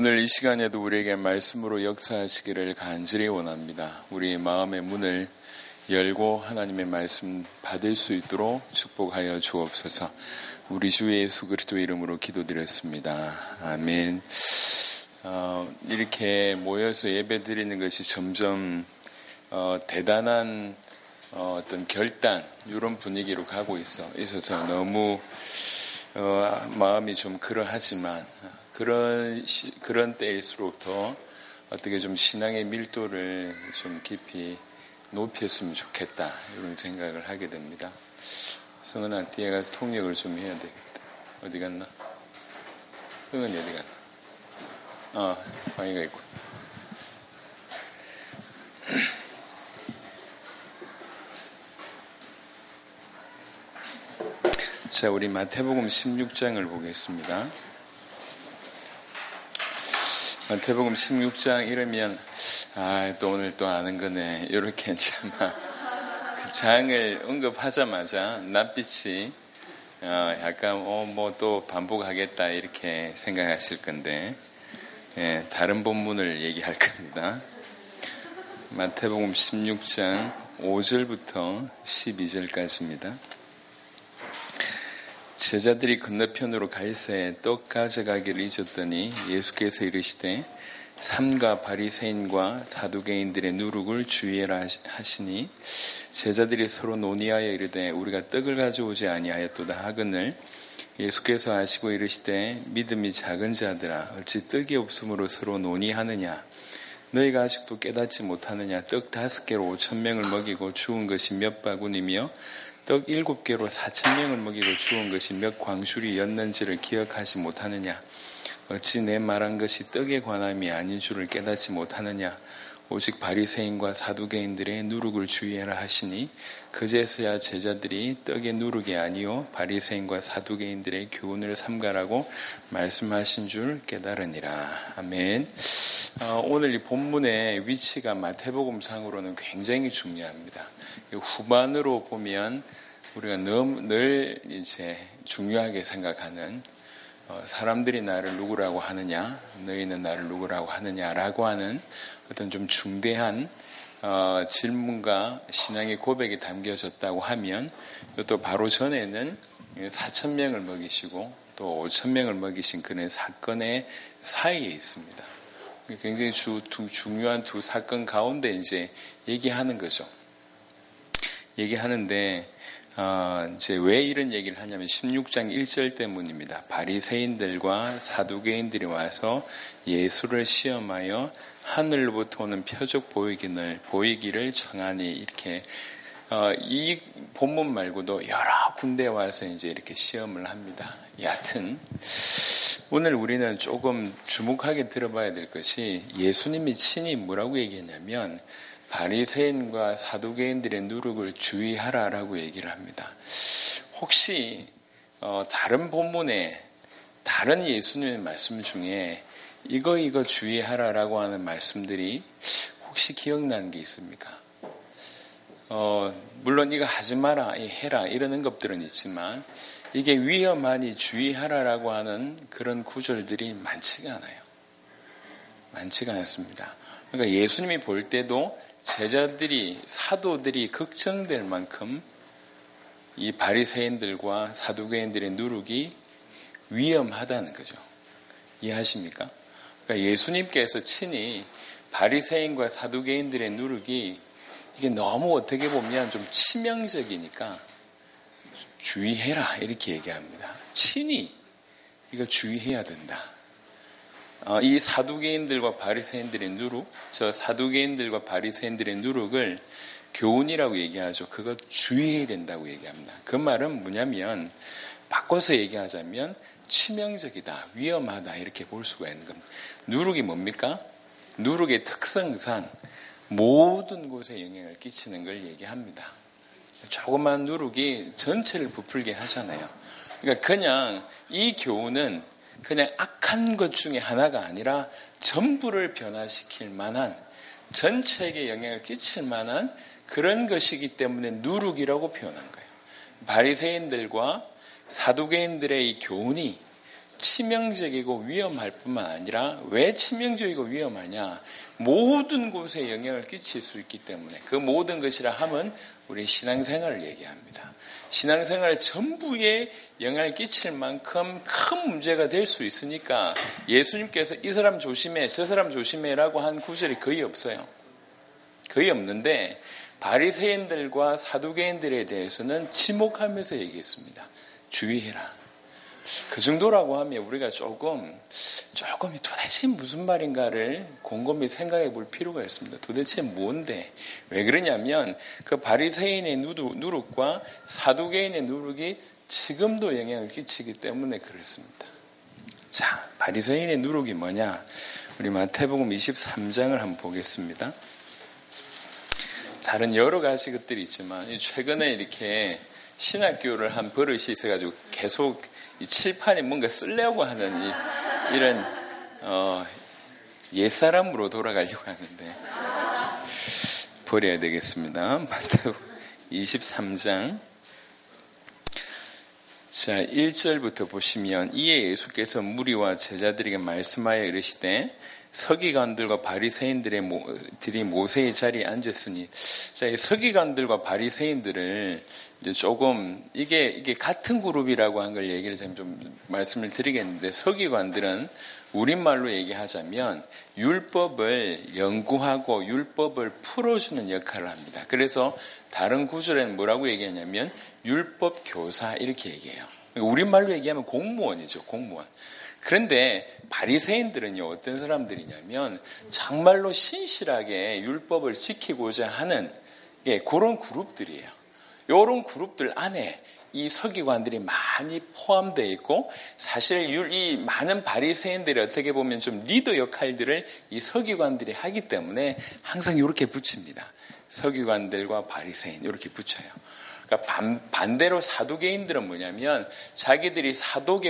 오늘 이 시간에도 우리에게 말씀으로 역사하시기를 간절히 원합니다. 우리의 마음의 문을 열고 하나님의 말씀 받을 수 있도록 축복하여 주옵소서. 우리 주 예수 그리스도의 이름으로 기도드렸습니다. 아멘. 이렇게 모여서 예배 드리는 것이 점점 대단한 어떤 결단 이런 분위기로 가고 있어서 너무 마음이 좀 그러하지만 그런 때일수록 더 어떻게 좀 신앙의 밀도를 좀 깊이 높였으면 좋겠다 이런 생각을 하게 됩니다. 성은아 뒤에 가서 통역을 좀 해야 되겠다. 어디 갔나? 성은이 어디 갔나? 방이가 있고. 자, 우리 마태복음 16장을 보겠습니다. 마태복음 16장 이러면 또 오늘 또 아는 거네 이렇게 이제 막 그 장을 언급하자마자 낯빛이 약간 뭐 또 반복하겠다 이렇게 생각하실 건데 다른 본문을 얘기할 겁니다. 마태복음 16장 5절부터 12절까지입니다. 제자들이 건너편으로 갈새 떡 가져가기를 잊었더니 예수께서 이르시되 삼가 바리새인과 사두개인들의 누룩을 주의하라 하시니 제자들이 서로 논의하여 이르되 우리가 떡을 가져오지 아니하였도다 하거늘 예수께서 아시고 이르시되 믿음이 작은 자들아 어찌 떡이 없으므로 서로 논의하느냐 너희가 아직도 깨닫지 못하느냐 떡 5개로 5,000명을 먹이고 죽은 것이 몇 바구니며 떡 7개로 4,000명을 먹이고 죽은 것이 몇 광줄이였는지를 기억하지 못하느냐 어찌 내 말한 것이 떡에 관함이 아닌 줄을 깨닫지 못하느냐 오직 바리새인과 사두개인들의 누룩을 주의하라 하시니 그제서야 제자들이 떡의 누룩이 아니요 바리새인과 사두개인들의 교훈을 삼가라고 말씀하신 줄 깨달으니라. 아멘. 오늘 이 본문의 위치가 마태복음상으로는 굉장히 중요합니다. 후반으로 보면 우리가 늘 이제 중요하게 생각하는 사람들이 나를 누구라고 하느냐, 너희는 나를 누구라고 하느냐라고 하는 어떤 좀 중대한 질문과 신앙의 고백이 담겨졌다고 하면 또 바로 전에는 4,000명을 먹이시고 또 5,000명을 먹이신 그런 사건의 사이에 있습니다. 굉장히 중요한 두 사건 가운데 이제 얘기하는 거죠. 얘기하는데 이제 왜 이런 얘기를 하냐면 16장 1절 때문입니다. 바리새인들과 사두개인들이 와서 예수를 시험하여 하늘로부터 오는 표적 보이기를 청하니 이렇게 이 본문 말고도 여러 군데 와서 이제 이렇게 시험을 합니다. 여하튼 오늘 우리는 조금 주목하게 들어봐야 될 것이 예수님이 친히 뭐라고 얘기했냐면 바리새인과 사두개인들의 누룩을 주의하라라고 얘기를 합니다. 혹시 다른 본문에 다른 예수님의 말씀 중에 이거 주의하라라고 하는 말씀들이 혹시 기억나는 게 있습니까? 물론 이거 하지 마라, 해라 이런 것들은 있지만 이게 위험하니 주의하라라고 하는 그런 구절들이 많지가 않아요. 많지가 않습니다. 그러니까 예수님이 볼 때도 제자들이 사도들이 걱정될 만큼 이 바리새인들과 사두개인들의 누룩이 위험하다는 거죠. 이해하십니까? 그러니까 예수님께서 친히 바리새인과 사두개인들의 누룩이 이게 너무 어떻게 보면 좀 치명적이니까 주의해라 이렇게 얘기합니다. 친히 이거 주의해야 된다. 이 사두개인들과 바리새인들의 누룩, 저 사두개인들과 바리새인들의 누룩을 교훈이라고 얘기하죠. 그거 주의해야 된다고 얘기합니다. 그 말은 뭐냐면 바꿔서 얘기하자면 치명적이다, 위험하다 이렇게 볼 수가 있는 겁니다. 누룩이 뭡니까? 누룩의 특성상 모든 곳에 영향을 끼치는 걸 얘기합니다. 조그만 누룩이 전체를 부풀게 하잖아요. 그러니까 그냥 이 교훈은 그냥 악한 것 중에 하나가 아니라 전부를 변화시킬 만한 전체에게 영향을 끼칠 만한 그런 것이기 때문에 누룩이라고 표현한 거예요. 바리새인들과 사두개인들의 이 교훈이 치명적이고 위험할 뿐만 아니라 왜 치명적이고 위험하냐? 모든 곳에 영향을 끼칠 수 있기 때문에 그 모든 것이라 함은 우리 신앙생활을 얘기합니다. 신앙생활 전부에 영향을 끼칠 만큼 큰 문제가 될 수 있으니까 예수님께서 이 사람 조심해, 저 사람 조심해라고 한 구절이 거의 없어요. 거의 없는데 바리새인들과 사두개인들에 대해서는 지목하면서 얘기했습니다. 주의해라. 그 정도라고 하면 우리가 조금 도대체 무슨 말인가를 곰곰이 생각해 볼 필요가 있습니다. 도대체 뭔데? 왜 그러냐면 그 바리새인의 누룩과 사두개인의 누룩이 지금도 영향을 끼치기 때문에 그렇습니다. 자, 바리새인의 누룩이 뭐냐? 우리 마태복음 23장을 한번 보겠습니다. 다른 여러 가지 것들이 있지만 최근에 이렇게 신학교를 한 버릇이 있어가지고 계속 이 칠판에 뭔가 쓰려고 하는 이런 옛사람으로 돌아가려고 하는데 버려야 되겠습니다. 마태복음 23장 자 1절부터 보시면 이에 예수께서 무리와 제자들에게 말씀하여 이르시되 서기관들과 바리새인들이 모세의 자리에 앉았으니 자, 이 서기관들과 바리새인들을 이제 조금 이게 같은 그룹이라고 한 걸 얘기를 좀 말씀을 드리겠는데 서기관들은 우리말로 얘기하자면 율법을 연구하고 율법을 풀어주는 역할을 합니다. 그래서 다른 구절에는 뭐라고 얘기하냐면 율법 교사 이렇게 얘기해요. 우리말로 얘기하면 공무원이죠, 공무원. 그런데 바리새인들은요 어떤 사람들이냐면 정말로 신실하게 율법을 지키고자 하는 그런 그룹들이에요. 이런 그룹들 안에 이 서기관들이 많이 포함되어 있고 사실 이 많은 바리새인들이 어떻게 보면 좀 리더 역할들을 이 서기관들이 하기 때문에 항상 이렇게 붙입니다. 서기관들과 바리새인 이렇게 붙여요. 그러니까 반대로 사두개인들은 뭐냐면 자기들이 사독의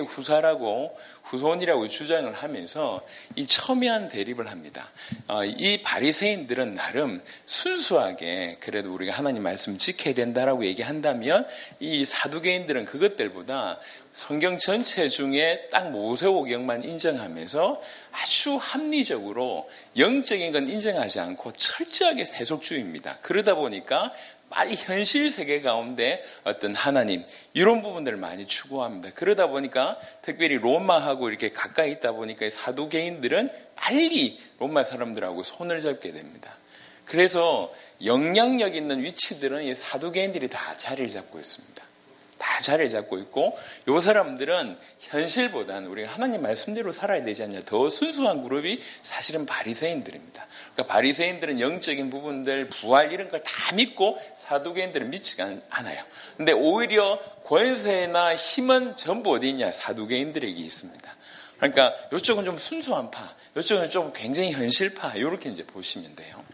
후손이라고 주장을 하면서 이 첨예한 대립을 합니다. 이 바리새인들은 나름 순수하게 그래도 우리가 하나님 말씀 지켜야 된다라고 얘기한다면 이 사두개인들은 그것들보다 성경 전체 중에 딱 모세오경만 인정하면서 아주 합리적으로 영적인 건 인정하지 않고 철저하게 세속주의입니다. 그러다 보니까 빨리 현실 세계 가운데 어떤 하나님 이런 부분들을 많이 추구합니다. 그러다 보니까 특별히 로마하고 이렇게 가까이 있다 보니까 사두개인들은 빨리 로마 사람들하고 손을 잡게 됩니다. 그래서 영향력 있는 위치들은 이 사두개인들이 다 자리를 잡고 있습니다. 다 자리를 잡고 있고 이 사람들은 현실보다는 우리가 하나님 말씀대로 살아야 되지 않냐 더 순수한 그룹이 사실은 바리새인들입니다. 그러니까 바리새인들은 영적인 부분들 부활 이런 걸 다 믿고 사두개인들은 믿지가 않아요. 근데 오히려 권세나 힘은 전부 어디 있냐 사두개인들에게 있습니다. 그러니까 이쪽은 좀 순수한 파, 이쪽은 좀 굉장히 현실파 이렇게 이제 보시면 돼요.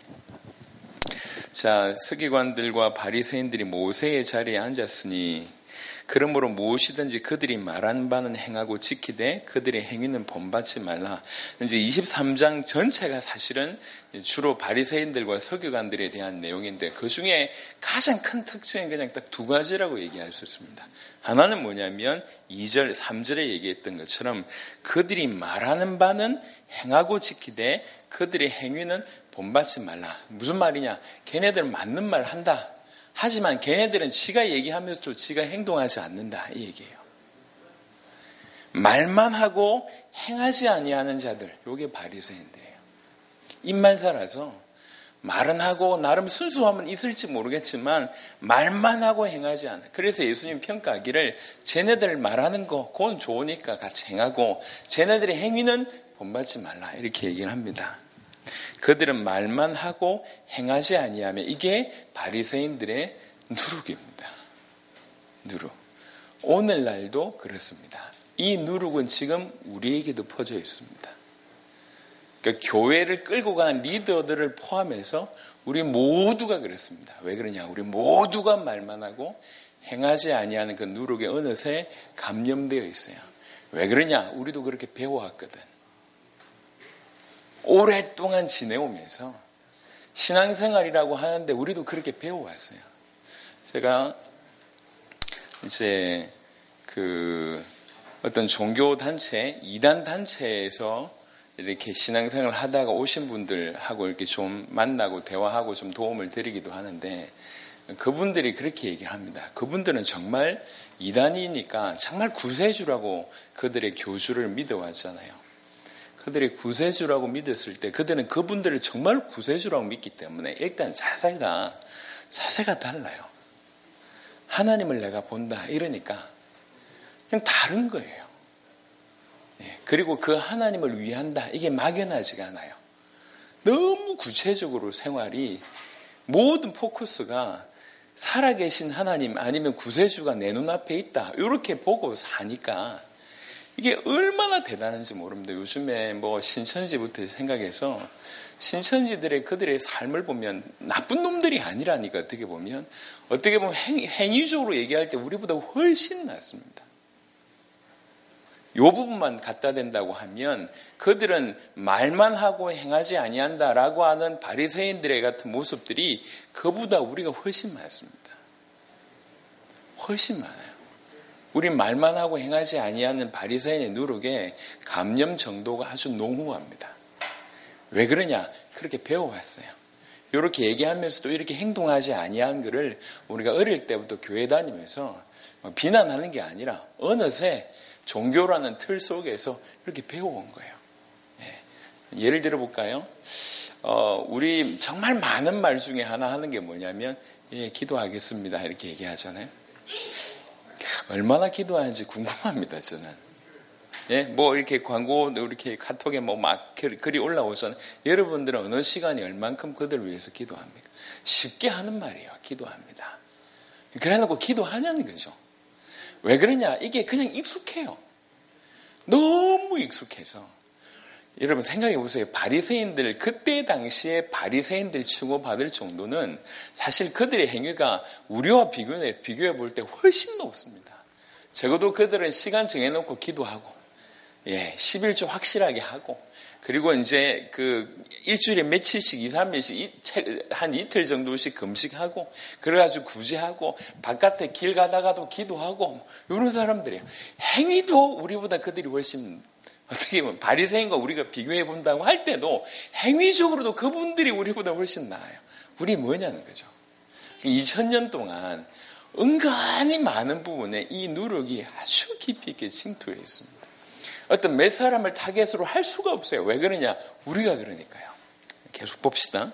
자, 서기관들과 바리새인들이 모세의 자리에 앉았으니 그러므로 무엇이든지 그들이 말한 바는 행하고 지키되 그들의 행위는 본받지 말라. 이제 23장 전체가 사실은 주로 바리새인들과 서기관들에 대한 내용인데 그 중에 가장 큰 특징은 그냥 딱 두 가지라고 얘기할 수 있습니다. 하나는 뭐냐면 2절, 3절에 얘기했던 것처럼 그들이 말하는 바는 행하고 지키되 그들의 행위는 본받지 말라. 무슨 말이냐? 걔네들 맞는 말 한다. 하지만 걔네들은 지가 얘기하면서도 지가 행동하지 않는다 이 얘기예요. 말만 하고 행하지 아니하는 자들, 이게 바리새인들이에요. 입만 살아서 말은 하고 나름 순수함은 있을지 모르겠지만 말만 하고 행하지 않아. 그래서 예수님 평가하기를 쟤네들 말하는 거 그건 좋으니까 같이 행하고 쟤네들의 행위는 본받지 말라 이렇게 얘기를 합니다. 그들은 말만 하고 행하지 아니하며 이게 바리새인들의 누룩입니다. 누룩. 오늘날도 그렇습니다. 이 누룩은 지금 우리에게도 퍼져 있습니다. 그러니까 교회를 끌고 간 리더들을 포함해서 우리 모두가 그렇습니다. 왜 그러냐? 우리 모두가 말만 하고 행하지 아니하는 그 누룩에 어느새 감염되어 있어요. 왜 그러냐? 우리도 그렇게 배워왔거든. 오랫동안 지내오면서 신앙생활이라고 하는데 우리도 그렇게 배워왔어요. 제가 이제 어떤 종교 단체, 이단 단체에서 이렇게 신앙생활을 하다가 오신 분들하고 이렇게 좀 만나고 대화하고 좀 도움을 드리기도 하는데, 그분들이 그렇게 얘기를 합니다. 그분들은 정말 이단이니까 정말 구세주라고 그들의 교주를 믿어왔잖아요. 그들이 구세주라고 믿었을 때 그들은 그분들을 정말 구세주라고 믿기 때문에 일단 자세가 달라요. 하나님을 내가 본다 이러니까 그냥 다른 거예요. 그리고 그 하나님을 위한다 이게 막연하지가 않아요. 너무 구체적으로 생활이 모든 포커스가 살아계신 하나님 아니면 구세주가 내 눈앞에 있다 이렇게 보고 사니까 이게 얼마나 대단한지 모릅니다. 요즘에 뭐 신천지부터 생각해서 신천지들의 그들의 삶을 보면 나쁜 놈들이 아니라니까 어떻게 보면 행위적으로 얘기할 때 우리보다 훨씬 낫습니다. 이 부분만 갖다 댄다고 하면 그들은 말만 하고 행하지 아니한다라고 하는 바리새인들의 같은 모습들이 그보다 우리가 훨씬 많습니다. 훨씬 많아요. 우리 말만 하고 행하지 아니하는 바리새인의 누룩에 감염 정도가 아주 농후합니다. 왜 그러냐? 그렇게 배워왔어요. 이렇게 얘기하면서도 이렇게 행동하지 아니한 것을 우리가 어릴 때부터 교회 다니면서 비난하는 게 아니라 어느새 종교라는 틀 속에서 이렇게 배워온 거예요. 예를 들어볼까요? 우리 정말 많은 말 중에 하나 하는 게 뭐냐면 기도하겠습니다 이렇게 얘기하잖아요. 얼마나 기도하는지 궁금합니다, 저는. 뭐 이렇게 광고, 이렇게 카톡에 뭐 막 글이 올라오잖아요. 여러분들은 어느 시간에 얼만큼 그들을 위해서 기도합니까? 쉽게 하는 말이에요. 기도합니다. 그래 놓고 기도하냐는 거죠. 왜 그러냐? 이게 그냥 익숙해요. 너무 익숙해서. 여러분 생각해 보세요. 바리새인들, 그때 당시에 바리새인들 칭호받을 정도는 사실 그들의 행위가 우리와 비교해 볼 때 훨씬 높습니다. 적어도 그들은 시간 정해놓고 기도하고, 11조 확실하게 하고, 그리고 이제 일주일에 며칠씩, 2, 3일씩, 한 이틀 정도씩 금식하고, 그래가지고 구제하고, 바깥에 길 가다가도 기도하고, 이런 사람들이에요. 행위도 우리보다 그들이 훨씬 어떻게 보면 바리새인과 우리가 비교해 본다고 할 때도 행위적으로도 그분들이 우리보다 훨씬 나아요. 우리 뭐냐는 거죠. 2000년 동안 은근히 많은 부분에 이 누룩이 아주 깊이 있게 침투해 있습니다. 어떤 몇 사람을 타겟으로 할 수가 없어요. 왜 그러냐? 우리가 그러니까요. 계속 봅시다.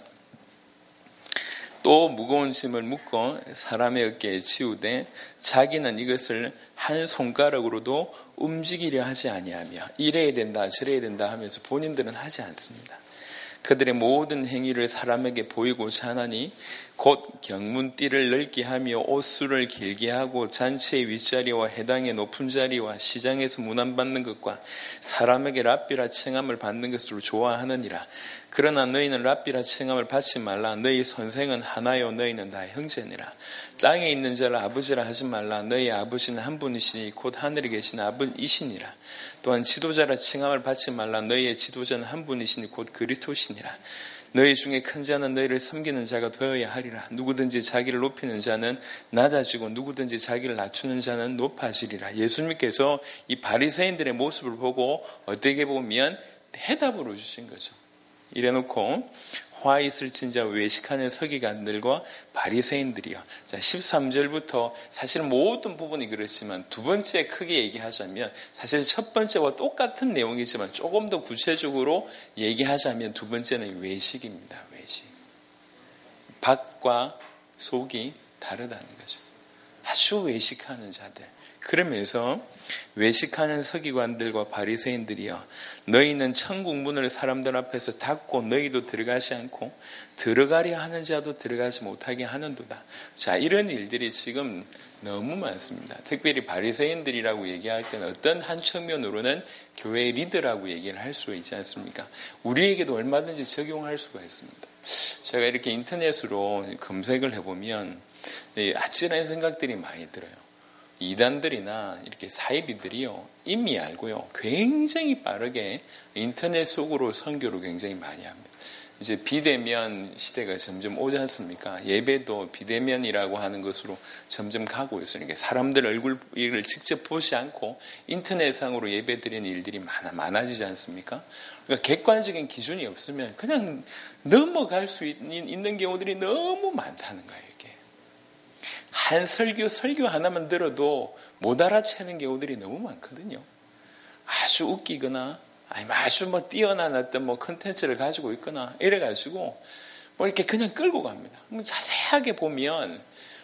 또 무거운 짐을 묶어 사람의 어깨에 지우되 자기는 이것을 한 손가락으로도 움직이려 하지 아니하며 이래야 된다 저래야 된다 하면서 본인들은 하지 않습니다. 그들의 모든 행위를 사람에게 보이고자 하나니 곧 경문띠를 넓게 하며 옷수를 길게 하고 잔치의 윗자리와 해당의 높은 자리와 시장에서 문안받는 것과 사람에게 랍비라 칭함을 받는 것으로 좋아하느니라. 그러나 너희는 랍비라 칭함을 받지 말라. 너희 선생은 하나요 너희는 다 형제니라. 땅에 있는 자를 아버지라 하지 말라. 너희 아버지는 한 분이시니 곧 하늘에 계신 아버지이시니라. 또한 지도자라 칭함을 받지 말라. 너희의 지도자는 한 분이시니 곧 그리스도시니라. 너희 중에 큰 자는 너희를 섬기는 자가 되어야 하리라. 누구든지 자기를 높이는 자는 낮아지고 누구든지 자기를 낮추는 자는 높아지리라. 예수님께서 이 바리새인들의 모습을 보고 어떻게 보면 해답으로 주신 거죠. 이래놓고 화 있을진자 외식하는 서기관들과 바리새인들이요. 자, 13절부터 사실 모든 부분이 그렇지만 두 번째 크게 얘기하자면 사실 첫 번째와 똑같은 내용이지만 조금 더 구체적으로 얘기하자면 두 번째는 외식입니다. 외식. 밖과 속이 다르다는 거죠. 아주 외식하는 자들. 그러면서 외식하는 서기관들과 바리새인들이여 너희는 천국 문을 사람들 앞에서 닫고 너희도 들어가지 않고 들어가려 하는 자도 들어가지 못하게 하는도다. 자, 이런 일들이 지금 너무 많습니다. 특별히 바리새인들이라고 얘기할 때는 어떤 한 측면으로는 교회의 리더라고 얘기를 할 수 있지 않습니까? 우리에게도 얼마든지 적용할 수가 있습니다. 제가 이렇게 인터넷으로 검색을 해보면 아찔한 생각들이 많이 들어요. 이단들이나 이렇게 사이비들이요 이미 알고요 굉장히 빠르게 인터넷 속으로 선교를 굉장히 많이 합니다. 이제 비대면 시대가 점점 오지 않습니까? 예배도 비대면이라고 하는 것으로 점점 가고 있으니까 사람들 얼굴을 직접 보지 않고 인터넷상으로 예배드리는 일들이 많아지지 않습니까? 그러니까 객관적인 기준이 없으면 그냥 넘어갈 수 있는 경우들이 너무 많다는 거예요. 이게 한 설교 하나만 들어도 못 알아채는 경우들이 너무 많거든요. 아주 웃기거나 아니면 아주 뛰어난 어떤 컨텐츠를 가지고 있거나 이래가지고 이렇게 그냥 끌고 갑니다. 자세하게 보면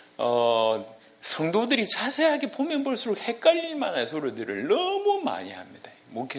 성도들이 자세하게 보면 볼수록 헷갈릴 만한 소리들을 너무 많이 합니다.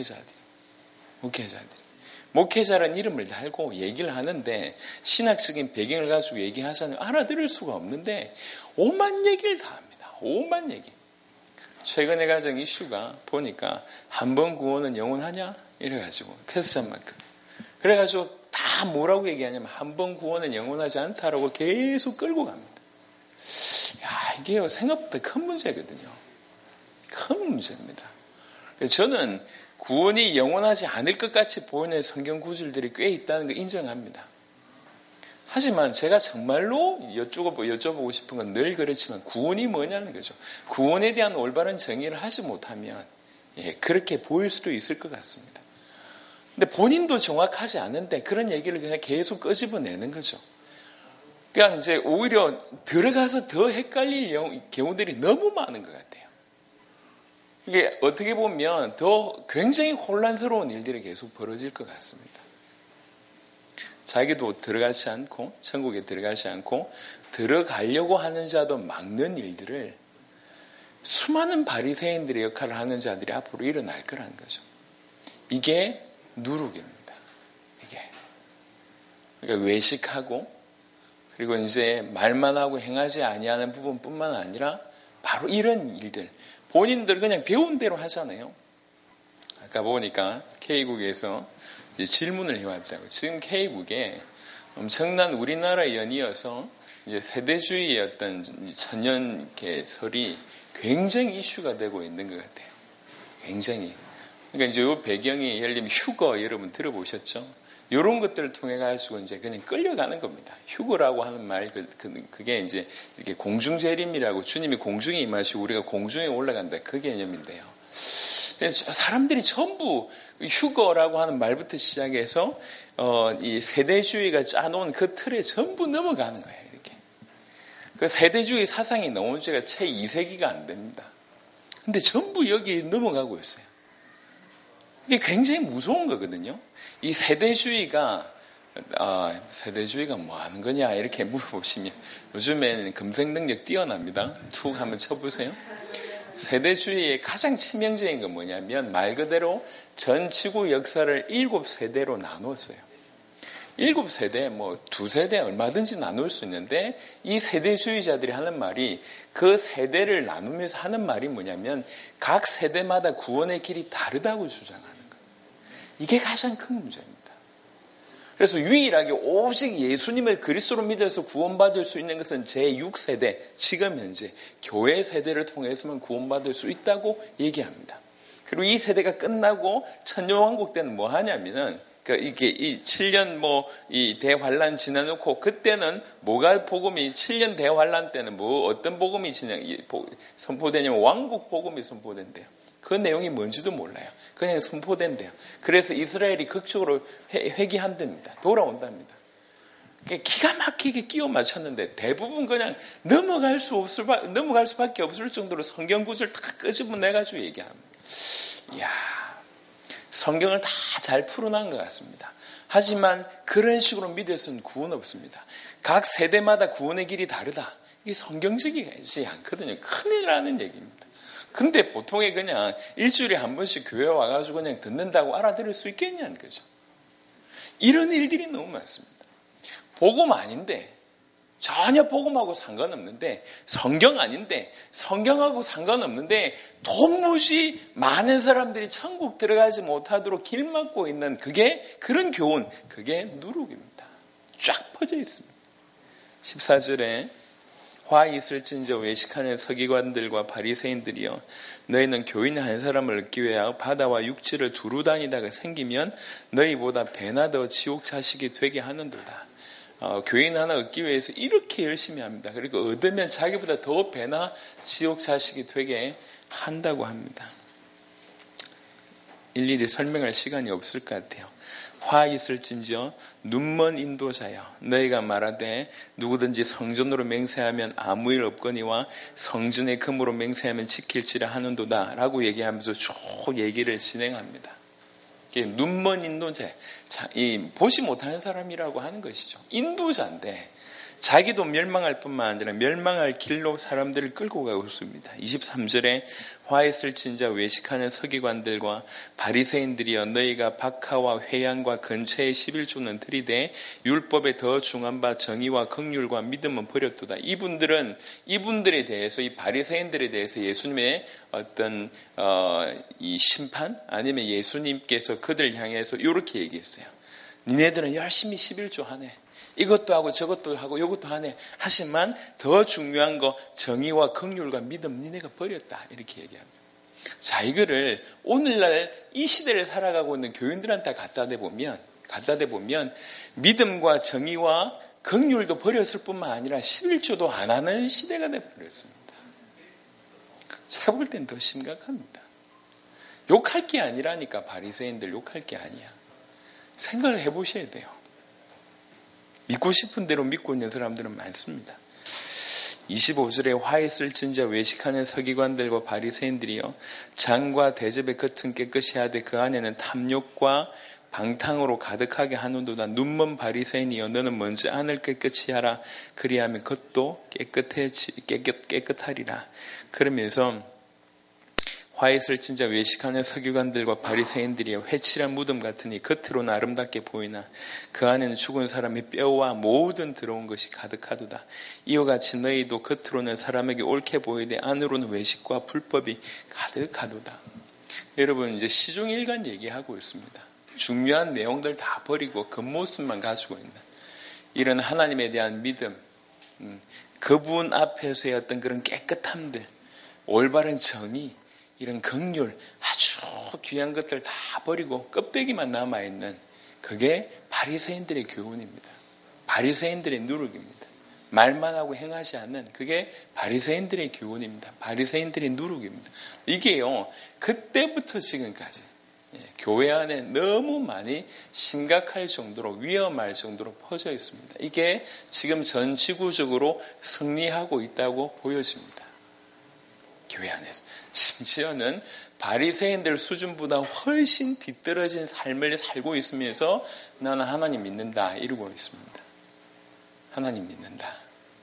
목회자라는 이름을 달고 얘기를 하는데 신학적인 배경을 가지고 얘기하자면 알아들을 수가 없는데 오만 얘기를 다 합니다. 오만 얘기. 최근에 가정 이슈가 보니까 한 번 구원은 영원하냐? 이래가지고 캐스천만큼. 그래가지고 다 뭐라고 얘기하냐면 한 번 구원은 영원하지 않다라고 계속 끌고 갑니다. 야, 이게요 생각보다 큰 문제거든요. 큰 문제입니다. 저는 구원이 영원하지 않을 것 같이 보이는 성경 구절들이 꽤 있다는 걸 인정합니다. 하지만 제가 정말로 여쭤보고 싶은 건 늘 그렇지만 구원이 뭐냐는 거죠. 구원에 대한 올바른 정의를 하지 못하면 그렇게 보일 수도 있을 것 같습니다. 근데 본인도 정확하지 않은데 그런 얘기를 그냥 계속 끄집어내는 거죠. 그러니까 이제 오히려 들어가서 더 헷갈릴 경우들이 너무 많은 것 같아요. 이게 어떻게 보면 더 굉장히 혼란스러운 일들이 계속 벌어질 것 같습니다. 자기도 들어가지 않고 천국에 들어가지 않고 들어가려고 하는 자도 막는 일들을 수많은 바리새인들의 역할을 하는 자들이 앞으로 일어날 거라는 거죠. 이게 누룩입니다. 그러니까 외식하고 그리고 이제 말만 하고 행하지 아니하는 부분뿐만 아니라 바로 이런 일들 본인들 그냥 배운 대로 하잖아요. 아까 보니까 K국에서 질문을 해왔다고. 지금 K국에 엄청난 우리나라 연이어서 이제 세대주의의 어떤 천년설이 굉장히 이슈가 되고 있는 것 같아요. 굉장히. 그러니까 이제 이 배경이 예를 들면 휴거 여러분 들어보셨죠? 이런 것들을 통해 가지고 이제 그냥 끌려가는 겁니다. 휴거라고 하는 말, 그게 이제 이렇게 공중재림이라고 주님이 공중에 임하시고 우리가 공중에 올라간다. 그 개념인데요. 사람들이 전부 휴거라고 하는 말부터 시작해서 이 세대주의가 짜놓은 그 틀에 전부 넘어가는 거예요. 이렇게. 그 세대주의 사상이 나온 지가 채 2세기가 안 됩니다. 근데 전부 여기 넘어가고 있어요. 이게 굉장히 무서운 거거든요. 이 세대주의가 뭐 하는 거냐 이렇게 물어보시면 요즘에는 검색 능력 뛰어납니다. 툭 한번 쳐보세요. 세대주의의 가장 치명적인 건 뭐냐면 말 그대로 전 지구 역사를 7세대로 나누었어요. 7세대, 뭐 2세대 얼마든지 나눌 수 있는데 이 세대주의자들이 하는 말이 그 세대를 나누면서 하는 말이 뭐냐면 각 세대마다 구원의 길이 다르다고 주장하는 거예요. 이게 가장 큰 문제입니다. 그래서 유일하게 오직 예수님을 그리스도로 믿어서 구원받을 수 있는 것은 제6세대, 지금 현재 교회 세대를 통해서만 구원받을 수 있다고 얘기합니다. 그리고 이 세대가 끝나고 천년왕국 때는 뭐 하냐면은 그러니까 이게 이 7년 이 대환란 지나놓고 그때는 뭐가 복음이 7년 대환란 때는 뭐 어떤 복음이 선포되냐면 왕국 복음이 선포된대요. 그 내용이 뭔지도 몰라요. 그냥 선포된대요. 그래서 이스라엘이 극적으로 회귀한답니다. 돌아온답니다. 기가 막히게 끼워 맞췄는데 대부분 그냥 넘어갈 수밖에 없을 정도로 성경 구절 다 끄집어내가지고 얘기합니다. 이야, 성경을 다 잘 풀어놓은 것 같습니다. 하지만 그런 식으로 믿어서는 구원 없습니다. 각 세대마다 구원의 길이 다르다. 이게 성경적이지 않거든요. 큰일 나는 얘기입니다. 근데 보통에 그냥 일주일에 한 번씩 교회 와가지고 그냥 듣는다고 알아들을 수 있겠냐는 거죠. 이런 일들이 너무 많습니다. 복음 아닌데, 전혀 복음하고 상관없는데, 성경 아닌데, 성경하고 상관없는데, 도무지 많은 사람들이 천국 들어가지 못하도록 길 막고 있는 그런 교훈, 그게 누룩입니다. 쫙 퍼져 있습니다. 14절에 화 있을진저 외식하는 서기관들과 바리새인들이여 너희는 교인 한 사람을 얻기 위하여 바다와 육지를 두루 다니다가 생기면 너희보다 배나 더 지옥 자식이 되게 하는도다. 교인 하나 얻기 위해서 이렇게 열심히 합니다. 그리고 얻으면 자기보다 더 배나 지옥 자식이 되게 한다고 합니다. 일일이 설명할 시간이 없을 것 같아요. 화 있을진저 눈먼 인도자여 너희가 말하되 누구든지 성전으로 맹세하면 아무 일 없거니와 성전의 금으로 맹세하면 지킬지라 하는도다 라고 얘기하면서 쭉 얘기를 진행합니다. 눈먼 인도자, 보지 못하는 사람이라고 하는 것이죠. 인도자인데 자기도 멸망할 뿐만 아니라 멸망할 길로 사람들을 끌고 가고 있습니다. 23절에 화 있을진저 외식하는 서기관들과 바리새인들이여 너희가 박하와 회양과 근처의 11조는 들이되 율법에 더 중한 바 정의와 긍휼과 믿음은 버렸도다. 이분들에 대해서 이 바리새인들에 대해서 예수님의 어떤 이 심판 아니면 예수님께서 그들 향해서 이렇게 얘기했어요. 니네들은 열심히 11조 하네. 이것도 하고 저것도 하고 이것도 하네. 하지만 더 중요한 거 정의와 긍휼과 믿음 니네가 버렸다. 이렇게 얘기합니다. 자, 이거를 오늘날 이 시대를 살아가고 있는 교인들한테 갖다 대보면 믿음과 정의와 긍휼도 버렸을 뿐만 아니라 11조도 안 하는 시대가 되어버렸습니다. 제가 볼 땐 더 심각합니다. 욕할 게 아니라니까. 바리새인들 욕할 게 아니야. 생각을 해보셔야 돼요. 믿고 싶은 대로 믿고 있는 사람들은 많습니다. 25절에 화 있을진저 외식하는 서기관들과 바리새인들이여 장과 대접의 겉은 깨끗이 하되 그 안에는 탐욕과 방탕으로 가득하게 하는도다. 눈먼 바리새인이여 너는 먼저 안을 깨끗이 하라. 그리하면 겉도 깨끗하리라. 그러면서 화 있을진저 외식하는 서기관들과 바리새인들이 회칠한 무덤 같으니 겉으로는 아름답게 보이나 그 안에는 죽은 사람의 뼈와 모든 더러운 것이 가득하도다. 이와 같이 너희도 겉으로는 사람에게 옳게 보이되 안으로는 외식과 불법이 가득하도다. 여러분, 이제 시종일관 얘기하고 있습니다. 중요한 내용들 다 버리고 겉모습만 가지고 있는 이런 하나님에 대한 믿음, 그분 앞에서의 어떤 그런 깨끗함들, 올바른 정의, 이런 긍휼, 아주 귀한 것들 다 버리고 껍데기만 남아있는 그게 바리새인들의 교훈입니다. 바리새인들의 누룩입니다. 말만 하고 행하지 않는 그게 바리새인들의 교훈입니다. 바리새인들의 누룩입니다. 이게요, 그때부터 지금까지 교회 안에 너무 많이 심각할 정도로 위험할 정도로 퍼져 있습니다. 이게 지금 전 지구적으로 승리하고 있다고 보여집니다. 교회 안에서. 심지어는 바리새인들 수준보다 훨씬 뒤떨어진 삶을 살고 있으면서 나는 하나님 믿는다 이러고 있습니다. 하나님 믿는다.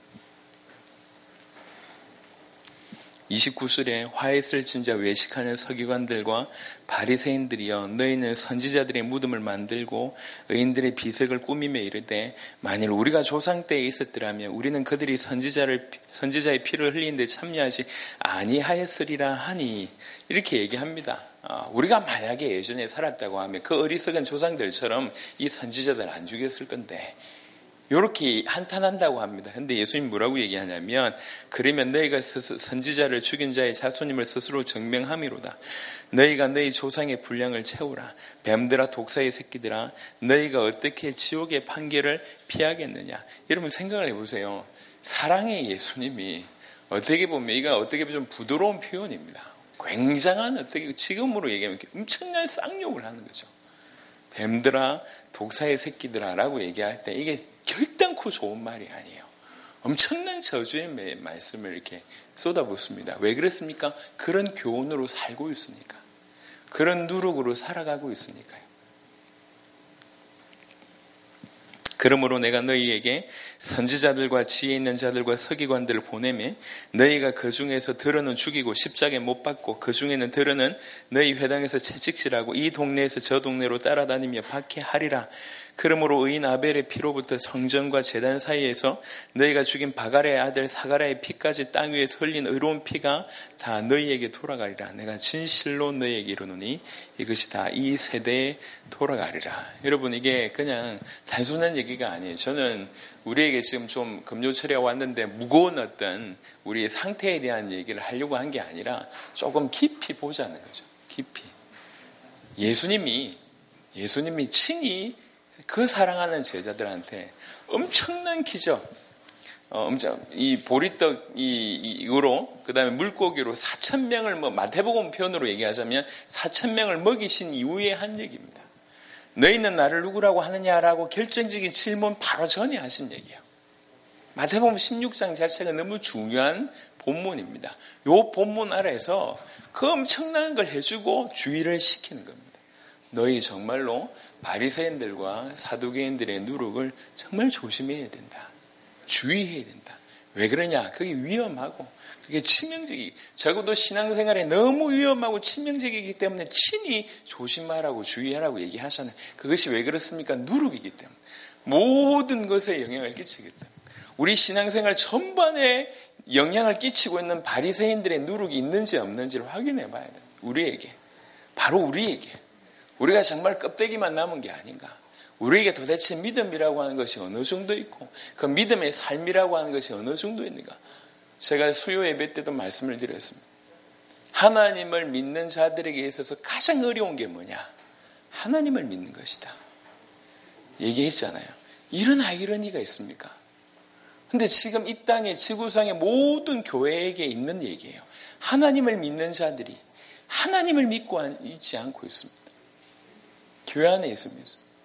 29절에 화 있을진저 외식하는 서기관들과 바리새인들이여 너희는 선지자들의 무덤을 만들고 의인들의 비석을 꾸미며 이르되 만일 우리가 조상 때에 있었더라면 우리는 그들이 선지자의 피를 흘리는 데 참여하지 아니하였으리라 하니 이렇게 얘기합니다. 우리가 만약에 예전에 살았다고 하면 그 어리석은 조상들처럼 이 선지자들 안 죽였을 건데 이렇게 한탄한다고 합니다. 그런데 예수님 뭐라고 얘기하냐면 그러면 너희가 선지자를 죽인 자의 자손임을 스스로 증명함이로다. 너희가 너희 조상의 분량을 채우라. 뱀들아 독사의 새끼들아 너희가 어떻게 지옥의 판결을 피하겠느냐. 여러분 생각을 해보세요. 사랑의 예수님이 어떻게 보면 이거 어떻게 보면 좀 부드러운 표현입니다. 굉장한 어떻게 지금으로 얘기하면 엄청난 쌍욕을 하는 거죠. 뱀들아 독사의 새끼들아 라고 얘기할 때 이게 결단코 좋은 말이 아니에요. 엄청난 저주의 말씀을 이렇게 쏟아붓습니다. 왜 그랬습니까? 그런 교훈으로 살고 있으니까. 그런 누룩으로 살아가고 있으니까요. 그러므로 내가 너희에게 선지자들과 지혜 있는 자들과 서기관들을 보내매 너희가 그 중에서 들어는 죽이고 십자가에 못 박고 그 중에는 들어는 너희 회당에서 채찍질하고 이 동네에서 저 동네로 따라다니며 박해하리라. 그러므로 의인 아벨의 피로부터 성전과 제단 사이에서 너희가 죽인 바갈의 아들 사가랴의 피까지 땅 위에서 흘린 의로운 피가 다 너희에게 돌아가리라. 내가 진실로 너희에게 이르노니 이것이 다 이 세대에 돌아가리라. 여러분, 이게 그냥 단순한 얘기가 아니에요. 저는 우리에게 지금 좀 금요철에 왔는데 무거운 어떤 우리의 상태에 대한 얘기를 하려고 한 게 아니라 조금 깊이 보자는 거죠. 깊이. 예수님이 친히 그 사랑하는 제자들한테 엄청난 기적, 이 보리떡 이거로, 그 다음에 물고기로 4,000명을, 마태복음 표현으로 얘기하자면 4,000명을 먹이신 이후에 한 얘기입니다. 너희는 나를 누구라고 하느냐라고 결정적인 질문 바로 전에 하신 얘기예요. 마태복음 16장 자체가 너무 중요한 본문입니다. 이 본문 아래에서 그 엄청난 걸 해주고 주의를 시키는 겁니다. 너희 정말로 바리새인들과 사두개인들의 누룩을 정말 조심해야 된다. 주의해야 된다. 왜 그러냐? 그게 위험하고 그게 치명적이, 적어도 신앙생활에 너무 위험하고 치명적이기 때문에 친히 조심하라고 주의하라고 얘기하잖아요. 그것이 왜 그렇습니까? 누룩이기 때문에. 모든 것에 영향을 끼치기 때문에. 우리 신앙생활 전반에 영향을 끼치고 있는 바리새인들의 누룩이 있는지 없는지를 확인해 봐야 돼요. 우리에게. 바로 우리에게. 우리가 정말 껍데기만 남은 게 아닌가. 우리에게 도대체 믿음이라고 하는 것이 어느 정도 있고 그 믿음의 삶이라고 하는 것이 어느 정도 있는가. 제가 수요 예배 때도 말씀을 드렸습니다. 하나님을 믿는 자들에게 있어서 가장 어려운 게 뭐냐. 하나님을 믿는 것이다. 얘기했잖아요. 이런 아이러니가 있습니까? 근데 지금 이 땅의 지구상의 모든 교회에게 있는 얘기예요. 하나님을 믿는 자들이 하나님을 믿고 있지 않고 있습니다. 교회 안에 있습니다.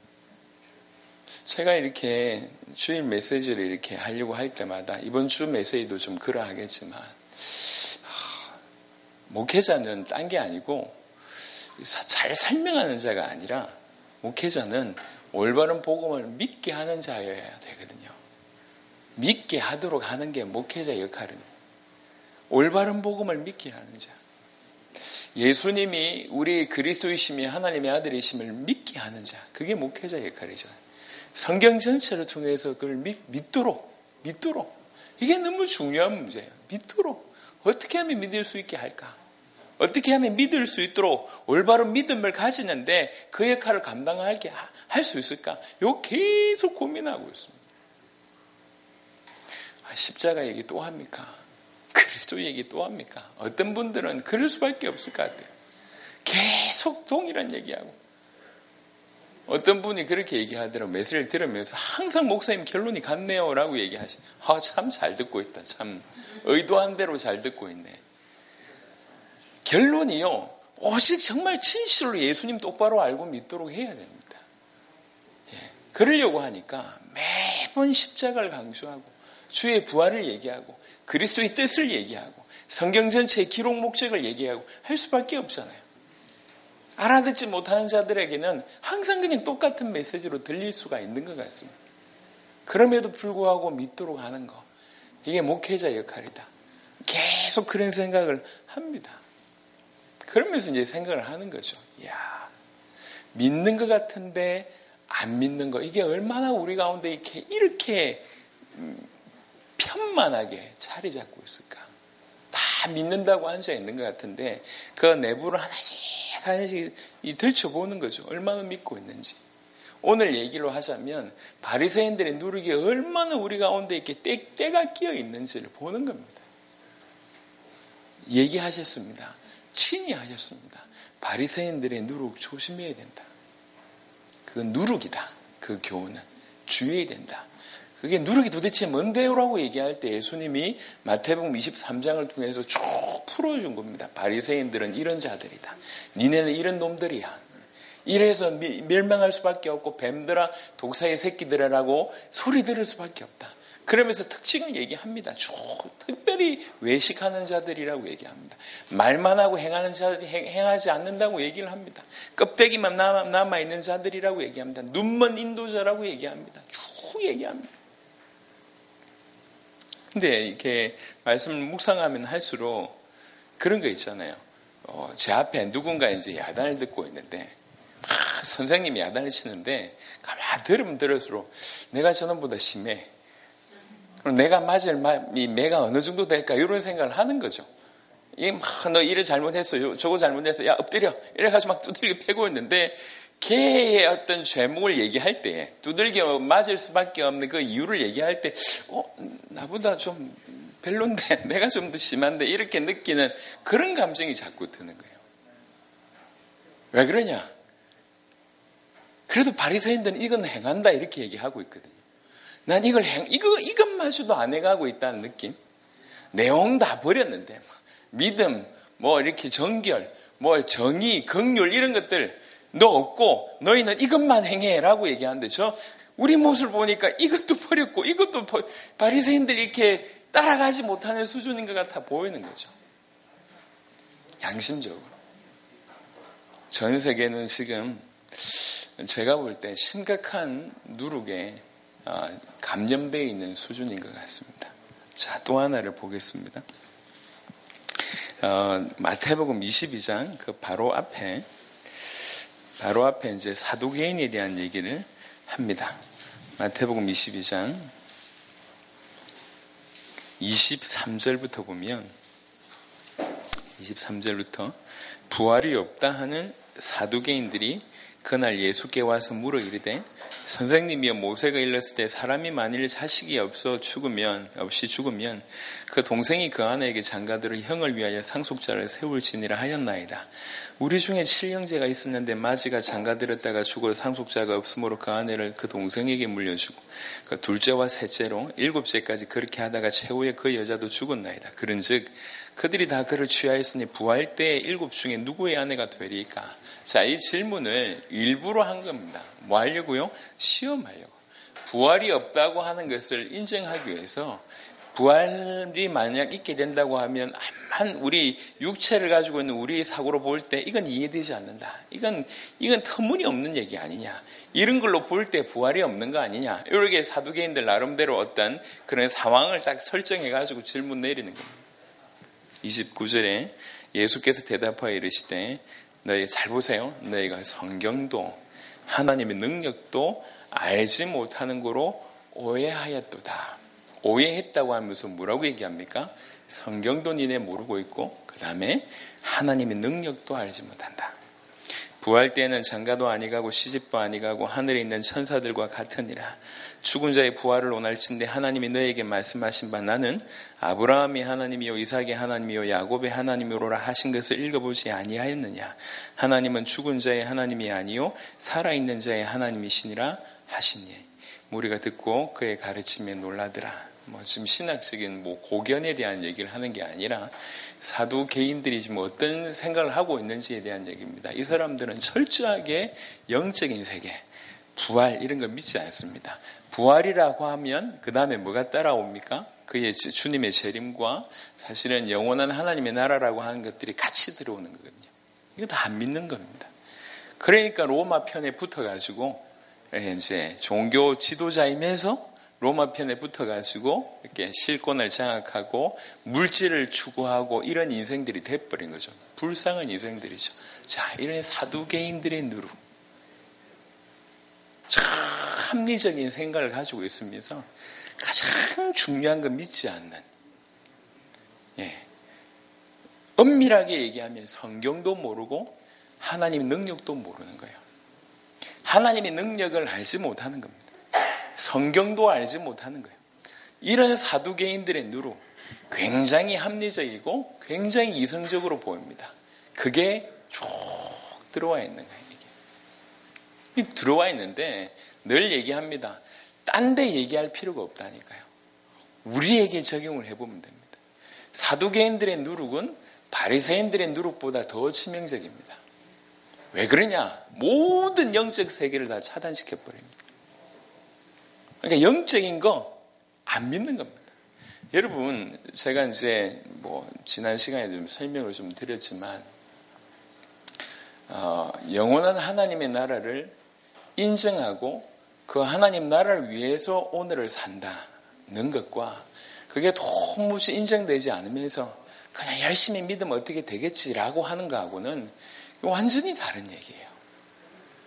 제가 이렇게 주일 메시지를 이렇게 하려고 할 때마다 이번 주 메시지도 좀 그러하겠지만 목회자는 딴 게 아니고 잘 설명하는 자가 아니라 목회자는 올바른 복음을 믿게 하는 자여야 되거든요. 믿게 하도록 하는 게 목회자 역할입니다. 올바른 복음을 믿게 하는 자. 예수님이 우리 그리스도이심이 하나님의 아들이심을 믿게 하는 자. 그게 목회자 역할이죠. 성경 전체를 통해서 그걸 믿도록. 이게 너무 중요한 문제예요. 믿도록. 어떻게 하면 믿을 수 있게 할까? 어떻게 하면 믿을 수 있도록 올바른 믿음을 가지는데 그 역할을 감당하게 할 수 있을까? 이거 계속 고민하고 있습니다. 십자가 얘기 또 합니까? 그리스도 얘기 또 합니까? 어떤 분들은 그럴 수밖에 없을 것 같아요. 계속 동일한 얘기하고. 어떤 분이 그렇게 얘기하더라고요. 메시지를 들으면서 항상 목사님 결론이 같네요 라고 얘기하시. 참 잘 듣고 있다. 참 의도한 대로 잘 듣고 있네. 결론이요. 오직 정말 진실로 예수님 똑바로 알고 믿도록 해야 됩니다. 그러려고 하니까 매번 십자가를 강조하고 주의 부활을 얘기하고 그리스도의 뜻을 얘기하고 성경 전체의 기록 목적을 얘기하고 할 수밖에 없잖아요. 알아듣지 못하는 자들에게는 항상 그냥 똑같은 메시지로 들릴 수가 있는 것 같습니다. 그럼에도 불구하고 믿도록 하는 거. 이게 목회자 역할이다. 계속 그런 생각을 합니다. 그러면서 이제 생각을 하는 거죠. 이야, 믿는 것 같은데 안 믿는 거. 이게 얼마나 우리 가운데 이렇게 편만하게 자리 잡고 있을까. 다 믿는다고 앉아 있는 것 같은데 그 내부를 하나씩 들춰보는 거죠. 얼마나 믿고 있는지. 오늘 얘기로 하자면 바리새인들의 누룩이 얼마나 우리 가운데 이렇게 때가 끼어 있는지를 보는 겁니다. 얘기하셨습니다. 친히 하셨습니다. 바리새인들의 누룩 조심해야 된다. 그건 누룩이다. 그 교훈은 주의해야 된다. 그게 누룩이 도대체 뭔데요라고 얘기할 때 예수님이 마태복음 23장을 통해서 쭉 풀어준 겁니다. 바리새인들은 이런 자들이다. 니네는 이런 놈들이야. 이래서 멸망할 수밖에 없고 뱀들아 독사의 새끼들이라고 소리 들을 수밖에 없다. 그러면서 특징을 얘기합니다. 쭉 특별히 외식하는 자들이라고 얘기합니다. 말만 하고 행하지 않는다고 얘기를 합니다. 껍데기만 남아있는 자들이라고 얘기합니다. 눈먼 인도자라고 얘기합니다. 쭉 얘기합니다. 근데 이렇게 말씀을 묵상하면 할수록 그런 거 있잖아요. 제 앞에 누군가 이제 야단을 듣고 있는데 선생님이 야단을 치는데 가만히 들으면 들을수록 내가 저놈보다 심해. 그럼 내가 맞을 매가 어느 정도 될까 이런 생각을 하는 거죠. 이게 너 이래 잘못했어, 저거 잘못했어, 야 엎드려 이래가지고 막 두들겨 패고 있는데 걔의 어떤 죄목을 얘기할 때 두들겨 맞을 수밖에 없는 그 이유를 얘기할 때 나보다 좀 별론데 내가 좀 더 심한데 이렇게 느끼는 그런 감정이 자꾸 드는 거예요. 왜 그러냐? 그래도 바리새인들은 이건 행한다 이렇게 얘기하고 있거든요. 난 이것마저도 안 해가고 있다는 느낌. 내용 다 버렸는데 믿음, 이렇게 정결, 정의, 긍휼 이런 것들 너 없고 너희는 이것만 행해라고 얘기하는데 우리 모습을 보니까 이것도 버렸고 이것도 바리새인들이 이렇게 따라가지 못하는 수준인 것 같아 보이는 거죠. 양심적으로. 전 세계는 지금 제가 볼 때 심각한 누룩에 감염되어 있는 수준인 것 같습니다. 자, 또 하나를 보겠습니다. 마태복음 22장 그 바로 앞에 이제 사두개인에 대한 얘기를 합니다. 마태복음 22장 23절부터 보면 23절부터 부활이 없다 하는 사두개인들이 그날 예수께 와서 물어 이르되 선생님이여 모세가 일렀을 때 사람이 만일 자식이 없이 죽으면 그 동생이 그 아내에게 장가들을 형을 위하여 상속자를 세울지니라 하였나이다. 우리 중에 7형제가 있었는데 마지가 장가들었다가 죽어 상속자가 없으므로 그 아내를 그 동생에게 물려주고 그 둘째와 셋째로 7째까지 그렇게 하다가 최후에 그 여자도 죽었나이다. 그런즉 그들이 다 그를 취하였으니 부활 때의 7 중에 누구의 아내가 되리까? 자, 이 질문을 일부러 한 겁니다. 뭐 하려고요? 시험하려고. 부활이 없다고 하는 것을 인정하기 위해서 부활이 만약 있게 된다고 하면 한 우리 육체를 가지고 있는 우리의 사고로 볼 때 이건 이해되지 않는다. 이건 터무니없는 얘기 아니냐. 이런 걸로 볼 때 부활이 없는 거 아니냐. 이렇게 사두개인들 나름대로 어떤 그런 상황을 딱 설정해가지고 질문 내리는 겁니다. 29절에 예수께서 대답하여 이르시되 너희 잘 보세요. 너희가 성경도 하나님의 능력도 알지 못하는 거로 오해하였도다. 오해했다고 하면서 뭐라고 얘기합니까? 성경도 니네 모르고 있고 그 다음에 하나님의 능력도 알지 못한다. 부활 때에는 장가도 아니가고 시집도 아니가고 하늘에 있는 천사들과 같으니라. 죽은 자의 부활을 원할진대 하나님이 너에게 말씀하신 바 나는 아브라함이 하나님이요 이삭의 하나님이요 야곱의 하나님이로라 하신 것을 읽어보지 아니하였느냐. 하나님은 죽은 자의 하나님이 아니요 살아있는 자의 하나님이시니라 하시니. 우리가 듣고 그의 가르침에 놀라더라. 지금 신학적인 고견에 대한 얘기를 하는 게 아니라 사두개인들이 지금 어떤 생각을 하고 있는지에 대한 얘기입니다. 이 사람들은 철저하게 영적인 세계, 부활 이런 거 믿지 않습니다. 부활이라고 하면 그 다음에 뭐가 따라옵니까? 그의 주님의 재림과 사실은 영원한 하나님의 나라라고 하는 것들이 같이 들어오는 거거든요. 이거 다 안 믿는 겁니다. 그러니까 로마 편에 붙어가지고 이제 종교 지도자이면서 로마 편에 붙어가지고 이렇게 실권을 장악하고 물질을 추구하고 이런 인생들이 돼버린 거죠. 불쌍한 인생들이죠. 자, 이런 사두개인들의 누룩. 참 합리적인 생각을 가지고 있으면서 가장 중요한 건 믿지 않는. 엄밀하게 얘기하면 성경도 모르고 하나님의 능력도 모르는 거예요. 하나님의 능력을 알지 못하는 겁니다. 성경도 알지 못하는 거예요. 이런 사두개인들의 누룩 굉장히 합리적이고 굉장히 이성적으로 보입니다. 그게 쭉 들어와 있는 거예요. 이게 들어와 있는데 늘 얘기합니다. 딴 데 얘기할 필요가 없다니까요. 우리에게 적용을 해보면 됩니다. 사두개인들의 누룩은 바리새인들의 누룩보다 더 치명적입니다. 왜 그러냐? 모든 영적 세계를 다 차단시켜버립니다. 그러니까 영적인 거 안 믿는 겁니다. 여러분, 제가 이제 지난 시간에 좀 설명을 좀 드렸지만, 영원한 하나님의 나라를 인정하고 그 하나님 나라를 위해서 오늘을 산다는 것과 그게 도무지 인정되지 않으면서 그냥 열심히 믿으면 어떻게 되겠지라고 하는 거하고는 완전히 다른 얘기예요.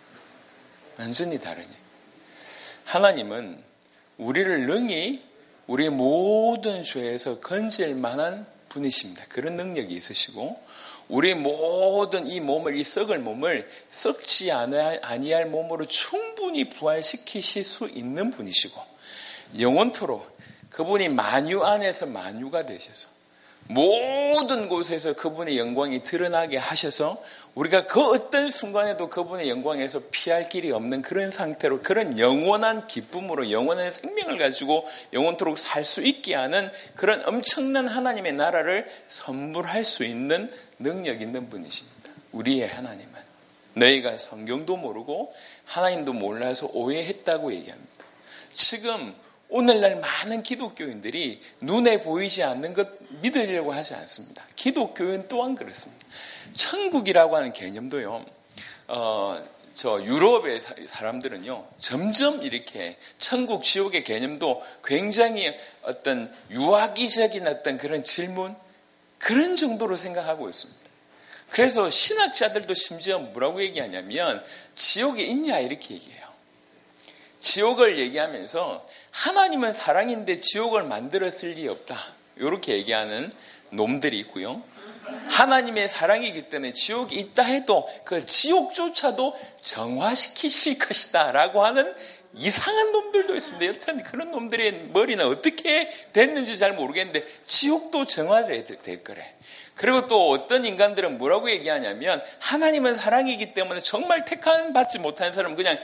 완전히 다르니. 하나님은 우리를 능히 우리의 모든 죄에서 건질 만한 분이십니다. 그런 능력이 있으시고 우리의 모든 이 몸을, 이 썩을 몸을 썩지 아니할 몸으로 충분히 부활시키실 수 있는 분이시고 영원토록 그분이 만유 안에서 만유가 되셔서 모든 곳에서 그분의 영광이 드러나게 하셔서 우리가 그 어떤 순간에도 그분의 영광에서 피할 길이 없는 그런 상태로 그런 영원한 기쁨으로 영원한 생명을 가지고 영원토록 살 수 있게 하는 그런 엄청난 하나님의 나라를 선물할 수 있는 능력 있는 분이십니다. 우리의 하나님은 너희가 성경도 모르고 하나님도 몰라서 오해했다고 얘기합니다. 지금 오늘날 많은 기독교인들이 눈에 보이지 않는 것 믿으려고 하지 않습니다. 기독교인 또한 그렇습니다. 천국이라고 하는 개념도요, 저 유럽의 사람들은요, 점점 이렇게 천국, 지옥의 개념도 굉장히 어떤 유아기적인 어떤 그런 질문, 그런 정도로 생각하고 있습니다. 그래서 신학자들도 심지어 뭐라고 얘기하냐면, 지옥에 있냐, 이렇게 얘기해요. 지옥을 얘기하면서 하나님은 사랑인데 지옥을 만들었을 리 없다. 이렇게 얘기하는 놈들이 있고요. 하나님의 사랑이기 때문에 지옥이 있다 해도 그 지옥조차도 정화시키실 것이다 라고 하는 이상한 놈들도 있습니다. 여튼 그런 놈들의 머리는 어떻게 됐는지 잘 모르겠는데 지옥도 정화될 거래. 그리고 또 어떤 인간들은 뭐라고 얘기하냐면 하나님은 사랑이기 때문에 정말 택함 받지 못하는 사람은 그냥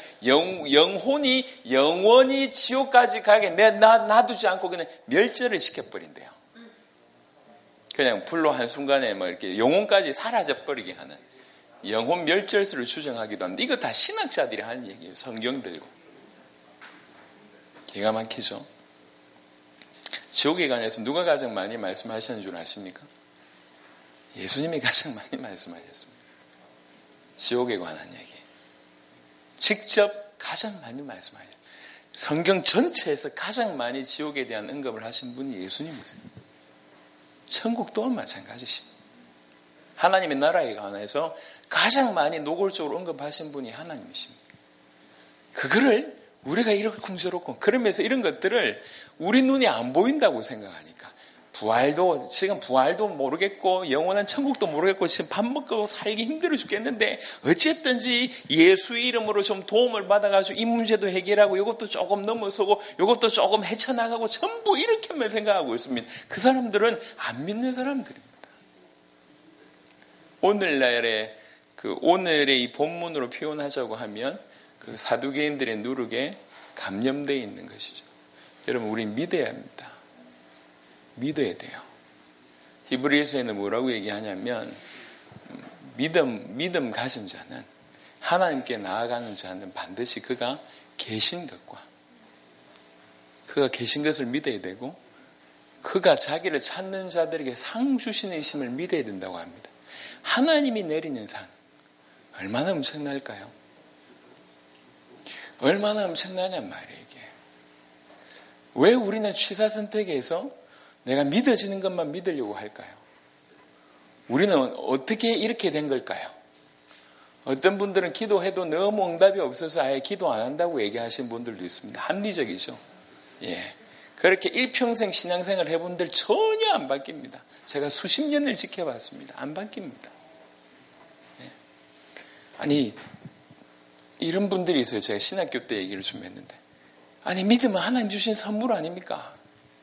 영원히 지옥까지 가게 놔두지 않고 그냥 멸절을 시켜버린대요. 그냥 불로 한순간에 뭐 이렇게 영혼까지 사라져버리게 하는 영혼 멸절수를 추정하기도 합니다. 이거 다 신학자들이 하는 얘기예요. 성경 들고. 기가 막히죠. 지옥에 관해서 누가 가장 많이 말씀하시는 줄 아십니까? 예수님이 가장 많이 말씀하셨습니다. 지옥에 관한 얘기. 직접 가장 많이 말씀하셨어요. 성경 전체에서 가장 많이 지옥에 대한 언급을 하신 분이 예수님이세요. 천국 또한 마찬가지십니다. 하나님의 나라에 관해서 가장 많이 노골적으로 언급하신 분이 하나님이십니다. 그거를 우리가 이렇게 궁스럽고 그러면서 이런 것들을 우리 눈이 안 보인다고 생각하니까 지금 부활도 모르겠고 영원한 천국도 모르겠고 지금 밥 먹고 살기 힘들어 죽겠는데 어쨌든지 예수의 이름으로 좀 도움을 받아가지고 이 문제도 해결하고 이것도 조금 넘어서고 이것도 조금 헤쳐나가고 전부 이렇게만 생각하고 있습니다. 그 사람들은 안 믿는 사람들입니다. 오늘의 이 본문으로 표현하자고 하면 그 사두개인들의 누룩에 감염되어 있는 것이죠. 여러분 우리 믿어야 합니다. 믿어야 돼요. 히브리서에는 뭐라고 얘기하냐면 믿음 가진 자는 하나님께 나아가는 자는 반드시 그가 계신 것을 믿어야 되고 그가 자기를 찾는 자들에게 상 주시는 힘을 믿어야 된다고 합니다. 하나님이 내리는 상 얼마나 엄청날까요? 얼마나 엄청나냔 말이에요. 이게. 왜 우리는 취사선택에서 내가 믿어지는 것만 믿으려고 할까요? 우리는 어떻게 이렇게 된 걸까요? 어떤 분들은 기도해도 너무 응답이 없어서 아예 기도 안 한다고 얘기하시는 분들도 있습니다. 합리적이죠. 예. 그렇게 일평생 신앙생활 해본 분들 전혀 안 바뀝니다. 제가 수십 년을 지켜봤습니다. 안 바뀝니다. 예. 아니 이런 분들이 있어요. 제가 신학교 때 얘기를 좀 했는데 아니 믿음은 하나님 주신 선물 아닙니까?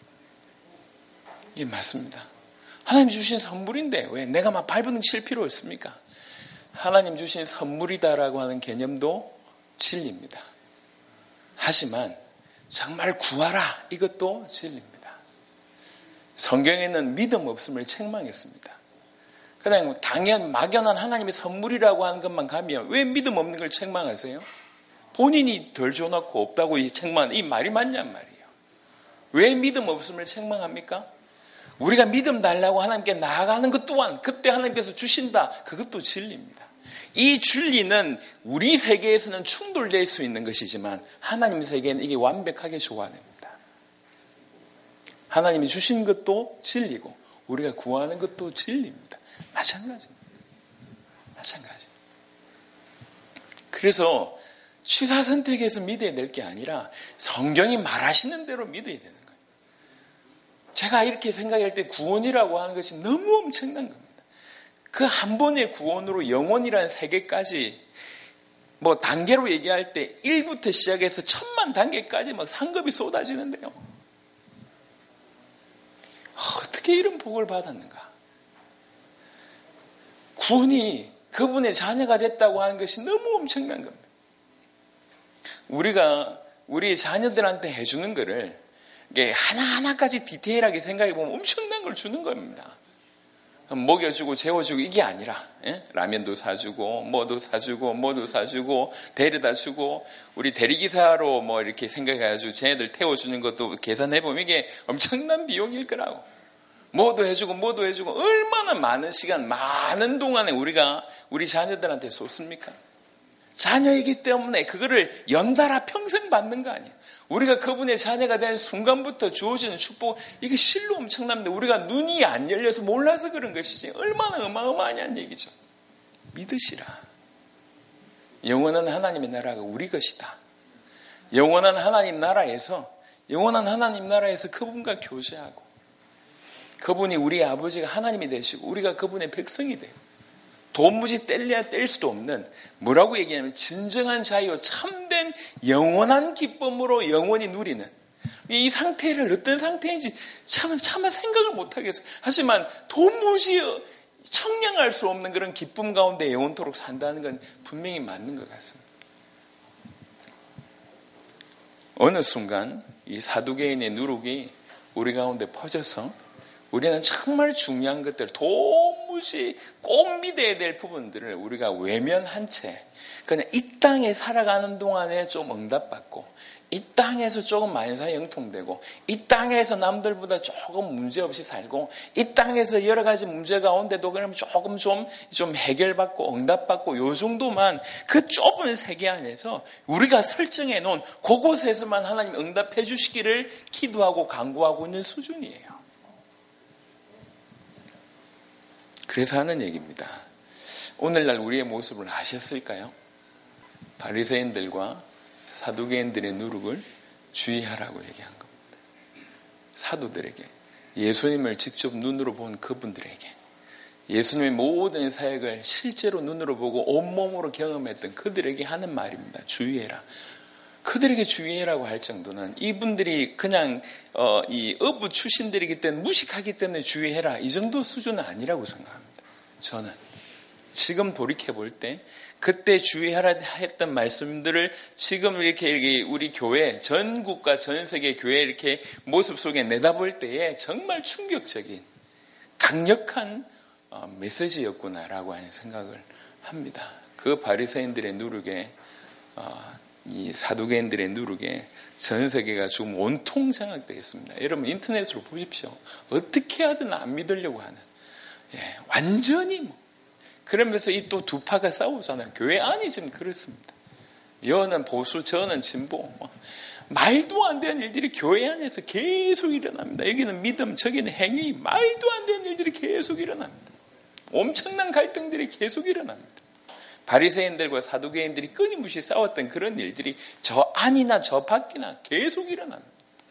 예, 맞습니다. 하나님 주신 선물인데 왜 내가 막 발버둥 칠 필요 없습니까? 하나님 주신 선물이다라고 하는 개념도 진리입니다. 하지만 정말 구하라 이것도 진리입니다. 성경에는 믿음 없음을 책망했습니다. 그냥 막연한 하나님의 선물이라고 하는 것만 가면 왜 믿음 없는 걸 책망하세요? 본인이 덜 줘놓고 없다고 책망하는 이 말이 맞냔 말이에요. 왜 믿음 없음을 책망합니까? 우리가 믿음 달라고 하나님께 나아가는 것 또한 그때 하나님께서 주신다. 그것도 진리입니다. 이 진리는 우리 세계에서는 충돌될 수 있는 것이지만 하나님 세계는 이게 완벽하게 조화됩니다. 하나님이 주신 것도 진리고 우리가 구하는 것도 진리입니다. 마찬가지. 그래서 취사 선택해서 믿어야 될 게 아니라 성경이 말하시는 대로 믿어야 되는 거예요. 제가 이렇게 생각할 때 구원이라고 하는 것이 너무 엄청난 겁니다. 그 한 번의 구원으로 영원이라는 세계까지 뭐 단계로 얘기할 때 1부터 시작해서 1000만 단계까지 막 상급이 쏟아지는데요. 어떻게 이런 복을 받았는가? 구원이 그분의 자녀가 됐다고 하는 것이 너무 엄청난 겁니다. 우리가 우리 자녀들한테 해주는 거를 하나하나까지 디테일하게 생각해 보면 엄청난 걸 주는 겁니다. 먹여주고 재워주고 이게 아니라 라면도 사주고 뭐도 사주고 데려다주고 우리 대리기사로 뭐 이렇게 생각해가지고 쟤네들 태워주는 것도 계산해보면 이게 엄청난 비용일 거라고. 뭐도 해주고 얼마나 많은 시간 많은 동안에 우리가 우리 자녀들한테 쏟습니까? 자녀이기 때문에 그거를 연달아 평생 받는 거 아니에요. 우리가 그분의 자녀가 된 순간부터 주어지는 축복, 이게 실로 엄청납니다. 우리가 눈이 안 열려서 몰라서 그런 것이지 얼마나 어마어마하냐는 얘기죠. 믿으시라. 영원한 하나님의 나라가 우리 것이다. 영원한 하나님 나라에서 그분과 교제하고 그분이 우리 아버지가 하나님이 되시고 우리가 그분의 백성이 되고 도무지 뗄래야 뗄 수도 없는 뭐라고 얘기하냐면 진정한 자유, 참된 영원한 기쁨으로 영원히 누리는 이 상태를 어떤 상태인지 차마 생각을 못하겠어요. 하지만 도무지 청량할 수 없는 그런 기쁨 가운데 영원토록 산다는 건 분명히 맞는 것 같습니다. 어느 순간 이 사두개인의 누룩이 우리 가운데 퍼져서 우리는 정말 중요한 것들, 도무지 꼭 믿어야 될 부분들을 우리가 외면한 채 그냥 이 땅에 살아가는 동안에 좀 응답받고 이 땅에서 조금 만사형통되고 이 땅에서 남들보다 조금 문제없이 살고 이 땅에서 여러 가지 문제 가운데도 그럼 조금 좀 해결받고 응답받고 요 정도만 그 좁은 세계 안에서 우리가 설정해 놓은 그곳에서만 하나님 응답해 주시기를 기도하고 간구하고 있는 수준이에요. 그래서 하는 얘기입니다. 오늘날 우리의 모습을 아셨을까요? 바리새인들과 사두개인들의 누룩을 주의하라고 얘기한 겁니다. 사도들에게, 예수님을 직접 눈으로 본 그분들에게, 예수님의 모든 사역을 실제로 눈으로 보고 온몸으로 경험했던 그들에게 하는 말입니다. 주의해라. 그들에게 주의해라고 할 정도는 이분들이 그냥 이 어부 출신들이기 때문에 무식하기 때문에 주의해라 이 정도 수준은 아니라고 생각합니다. 저는 지금 돌이켜볼 때 그때 주의하라 했던 말씀들을 지금 이렇게 우리 교회 전국과 전 세계 교회 이렇게 모습 속에 내다볼 때에 정말 충격적인 강력한 메시지였구나라고 하는 생각을 합니다. 그 바리새인들의 누룩에 이 사두개인들의 누룩에 전 세계가 지금 온통 장악되겠습니다. 여러분 인터넷으로 보십시오. 어떻게 하든 안 믿으려고 하는 완전히 그러면서 이 또 두 파가 싸우잖아요. 교회 안이 지금 그렇습니다. 여는 보수, 저는 진보. 말도 안 되는 일들이 교회 안에서 계속 일어납니다. 여기는 믿음, 저기는 행위, 말도 안 되는 일들이 계속 일어납니다. 엄청난 갈등들이 계속 일어납니다. 바리새인들과 사두개인들이 끊임없이 싸웠던 그런 일들이 저 안이나 저 밖이나 계속 일어납니다.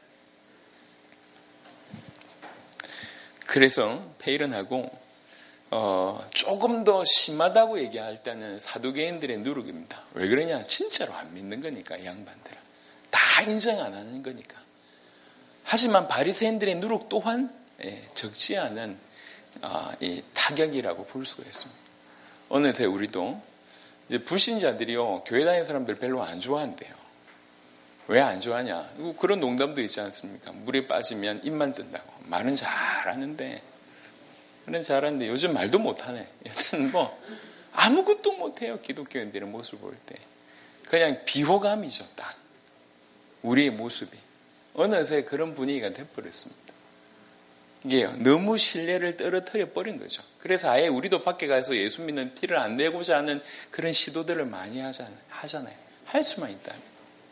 그래서 페일은하고 조금 더 심하다고 얘기할 때는 사두개인들의 누룩입니다. 왜 그러냐? 진짜로 안 믿는 거니까 이 양반들은. 다 인정 안 하는 거니까. 하지만 바리새인들의 누룩 또한 적지 않은 이 타격이라고 볼 수가 있습니다. 어느새 우리도 이제 불신자들이요 교회 다니는 사람들 별로 안 좋아한대요. 왜 안 좋아하냐? 그런 농담도 있지 않습니까? 물에 빠지면 입만 뜬다고. 말은 잘하는데 요즘 말도 못하네. 여튼 아무것도 못해요. 기독교인들의 모습을 볼 때. 그냥 비호감이죠. 딱. 우리의 모습이. 어느새 그런 분위기가 돼버렸습니다. 이게 너무 신뢰를 떨어뜨려 버린 거죠. 그래서 아예 우리도 밖에 가서 예수 믿는 티를 안 내고자 하는 그런 시도들을 많이 하잖아요. 할 수만 있다면.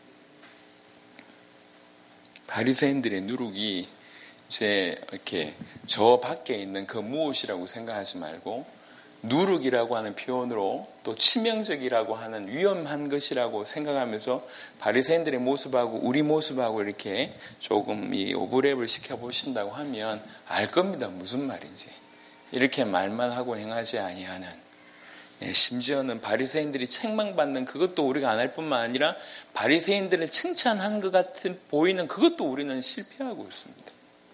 바리새인들의 누룩이 이제 이렇게 저 밖에 있는 그 무엇이라고 생각하지 말고 누룩이라고 하는 표현으로 또 치명적이라고 하는 위험한 것이라고 생각하면서 바리새인들의 모습하고 우리 모습하고 이렇게 조금 이 오버랩을 시켜보신다고 하면 알 겁니다. 무슨 말인지. 이렇게 말만 하고 행하지 아니하는, 심지어는 바리새인들이 책망받는 그것도 우리가 안 할 뿐만 아니라 바리새인들을 칭찬한 것 같은 보이는 그것도 우리는 실패하고 있습니다.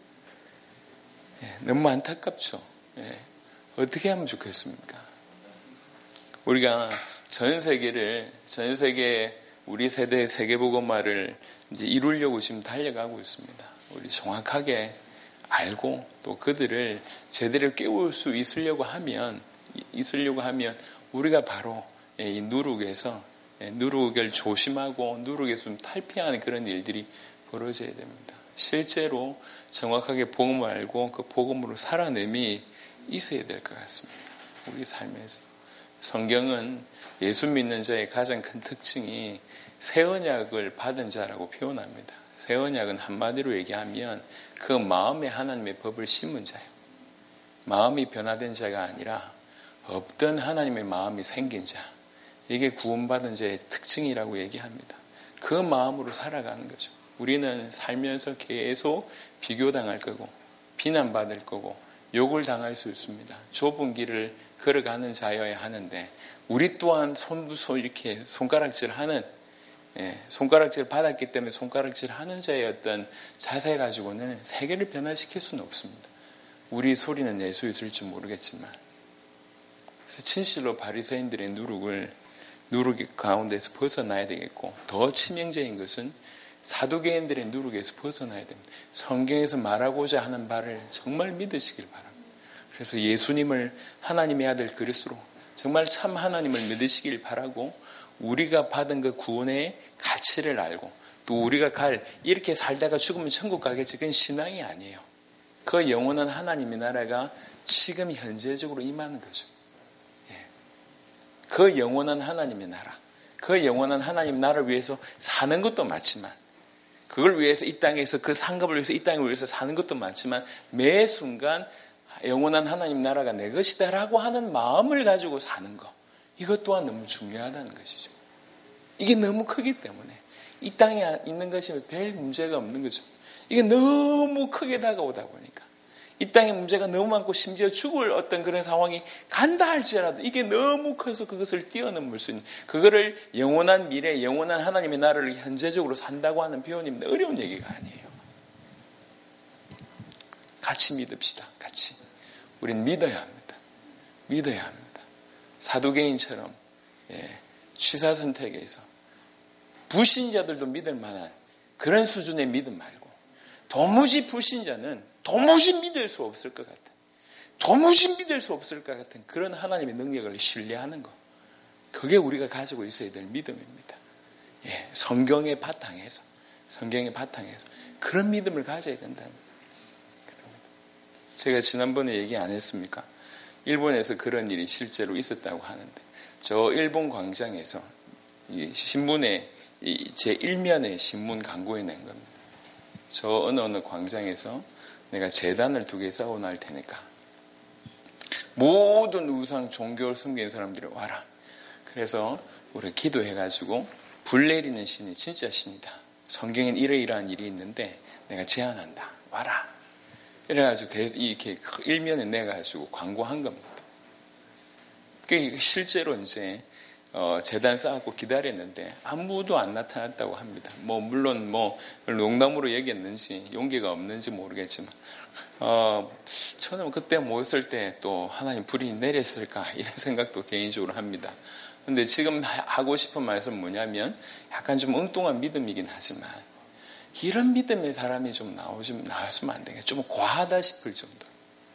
너무 안타깝죠. 어떻게 하면 좋겠습니까? 우리가 전 세계 우리 세대의 세계복음화를 이제 이루려고 지금 달려가고 있습니다. 우리 정확하게 알고 또 그들을 제대로 깨울 수 있으려고 하면 우리가 바로 이 누룩에서 누룩을 조심하고 누룩에서 좀 탈피하는 그런 일들이 벌어져야 됩니다. 실제로 정확하게 복음을 알고 그 복음으로 살아냄이 있어야 될 것 같습니다. 우리 삶에서. 성경은 예수 믿는 자의 가장 큰 특징이 새 언약을 받은 자라고 표현합니다. 새 언약은 한마디로 얘기하면 그 마음에 하나님의 법을 심은 자예요. 마음이 변화된 자가 아니라 없던 하나님의 마음이 생긴 자. 이게 구원받은 자의 특징이라고 얘기합니다. 그 마음으로 살아가는 거죠. 우리는 살면서 계속 비교당할 거고 비난받을 거고 욕을 당할 수 있습니다. 좁은 길을 걸어가는 자여야 하는데 우리 또한 이렇게 손가락질하는 손가락질 받았기 때문에 손가락질하는 자의 어떤 자세 가지고는 세계를 변화시킬 수는 없습니다. 우리 소리는 낼 수 있을지 모르겠지만 그래서 진실로 바리새인들의 누룩 가운데서 벗어나야 되겠고 더 치명적인 것은 사두개인들의 누룩에서 벗어나야 됩니다. 성경에서 말하고자 하는 바를 정말 믿으시길 바랍니다. 그래서 예수님을 하나님의 아들 그리스도로 정말 참 하나님을 믿으시길 바라고 우리가 받은 그 구원의 가치를 알고 또 우리가 이렇게 살다가 죽으면 천국 가겠지. 그건 신앙이 아니에요. 그 영원한 하나님의 나라가 지금 현재적으로 임하는 거죠. 그 영원한 하나님의 나라, 그 영원한 하나님 나라를 위해서 사는 것도 맞지만 그걸 위해서 이 땅에서 그 상급을 위해서 이 땅을 위해서 사는 것도 많지만 매 순간 영원한 하나님 나라가 내 것이다라고 하는 마음을 가지고 사는 것 이것 또한 너무 중요하다는 것이죠. 이게 너무 크기 때문에 이 땅에 있는 것이 별 문제가 없는 거죠. 이게 너무 크게 다가오다 보니까 이 땅에 문제가 너무 많고 심지어 죽을 어떤 그런 상황이 간다 할지라도 이게 너무 커서 그것을 뛰어넘을 수 있는 그거를 영원한 미래, 영원한 하나님의 나라를 현재적으로 산다고 하는 표현입니다. 어려운 얘기가 아니에요. 같이 믿읍시다. 같이. 우린 믿어야 합니다. 믿어야 합니다. 사두개인처럼 취사선택에서 불신자들도 믿을 만한 그런 수준의 믿음 말고 도무지 불신자는 도무지 믿을 수 없을 것 같은 도무지 믿을 수 없을 것 같은 그런 하나님의 능력을 신뢰하는 것 그게 우리가 가지고 있어야 될 믿음입니다. 성경의 바탕에서 그런 믿음을 가져야 된다는 겁니다. 제가 지난번에 얘기 안 했습니까? 일본에서 그런 일이 실제로 있었다고 하는데 저 일본 광장에서 신문에 제 1면에 신문 광고에 낸 겁니다. 저 어느 광장에서 내가 제단을 2개 쌓아놓을 테니까 모든 우상 종교를 섬기는 사람들이 와라. 그래서 우리 기도해가지고 불 내리는 신이 진짜 신이다. 성경엔 이러이러한 일이 있는데 내가 제안한다. 와라. 이래가지고 이렇게 일면에 내가지고 광고한 겁니다. 실제로 이제 제단 쌓았고 기다렸는데 아무도 안 나타났다고 합니다. 물론 농담으로 얘기했는지 용기가 없는지 모르겠지만 저는 그때 모였을 때 또 하나님 불이 내렸을까 이런 생각도 개인적으로 합니다. 근데 지금 하고 싶은 말씀은 뭐냐면 약간 좀 엉뚱한 믿음이긴 하지만 이런 믿음의 사람이 좀 나왔으면 안 되겠죠. 좀 과하다 싶을 정도.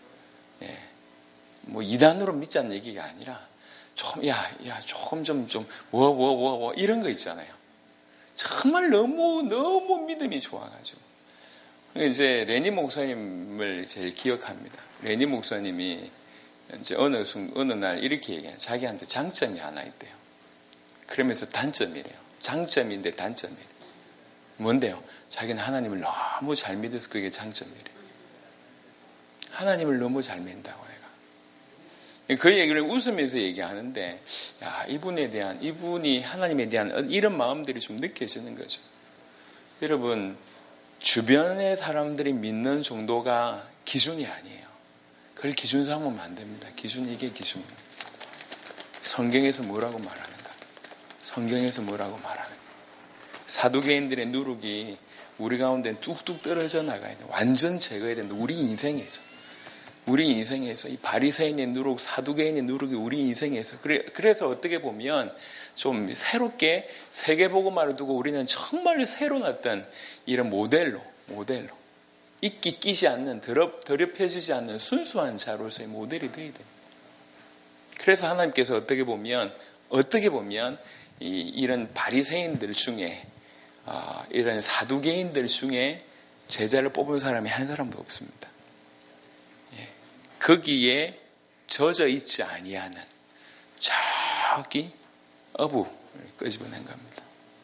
이단으로 믿자는 얘기가 아니라 조금 좀 이런 거 있잖아요. 정말 너무 믿음이 좋아가지고. 이제 레니 목사님을 제일 기억합니다. 레니 목사님이 이제 어느 날 이렇게 얘기해요. 자기한테 장점이 하나 있대요. 그러면서 단점이래요. 장점인데 단점이래요. 뭔데요? 자기는 하나님을 너무 잘 믿어서 그게 장점이래요. 하나님을 너무 잘 믿는다고 해가. 그 얘기를 웃으면서 얘기하는데, 야, 이분이 하나님에 대한 이런 마음들이 좀 느껴지는 거죠. 여러분, 주변의 사람들이 믿는 정도가 기준이 아니에요. 그걸 기준 삼으면 안 됩니다. 이게 기준입니다. 성경에서 뭐라고 말하는가? 성경에서 뭐라고 말하는가? 사두개인들의 누룩이 우리 가운데 뚝뚝 떨어져 나가야 돼. 완전 제거해야 된다. 우리 인생에서 이 바리새인의 누룩, 사두개인의 누룩이 우리 인생에서. 그래서 어떻게 보면 좀 새롭게 세계복음화를 두고 우리는 정말 새로 났던 이런 모델로 이끼 끼지 않는, 더럽혀지지 않는 순수한 자로서의 모델이 되어야 됩니다. 그래서 하나님께서 어떻게 보면 이런 바리새인들 중에, 이런 사두개인들 중에 제자를 뽑은 사람이 한 사람도 없습니다. 거기에 젖어 있지 아니하는 저기 어부를 끄집어낸 겁니다.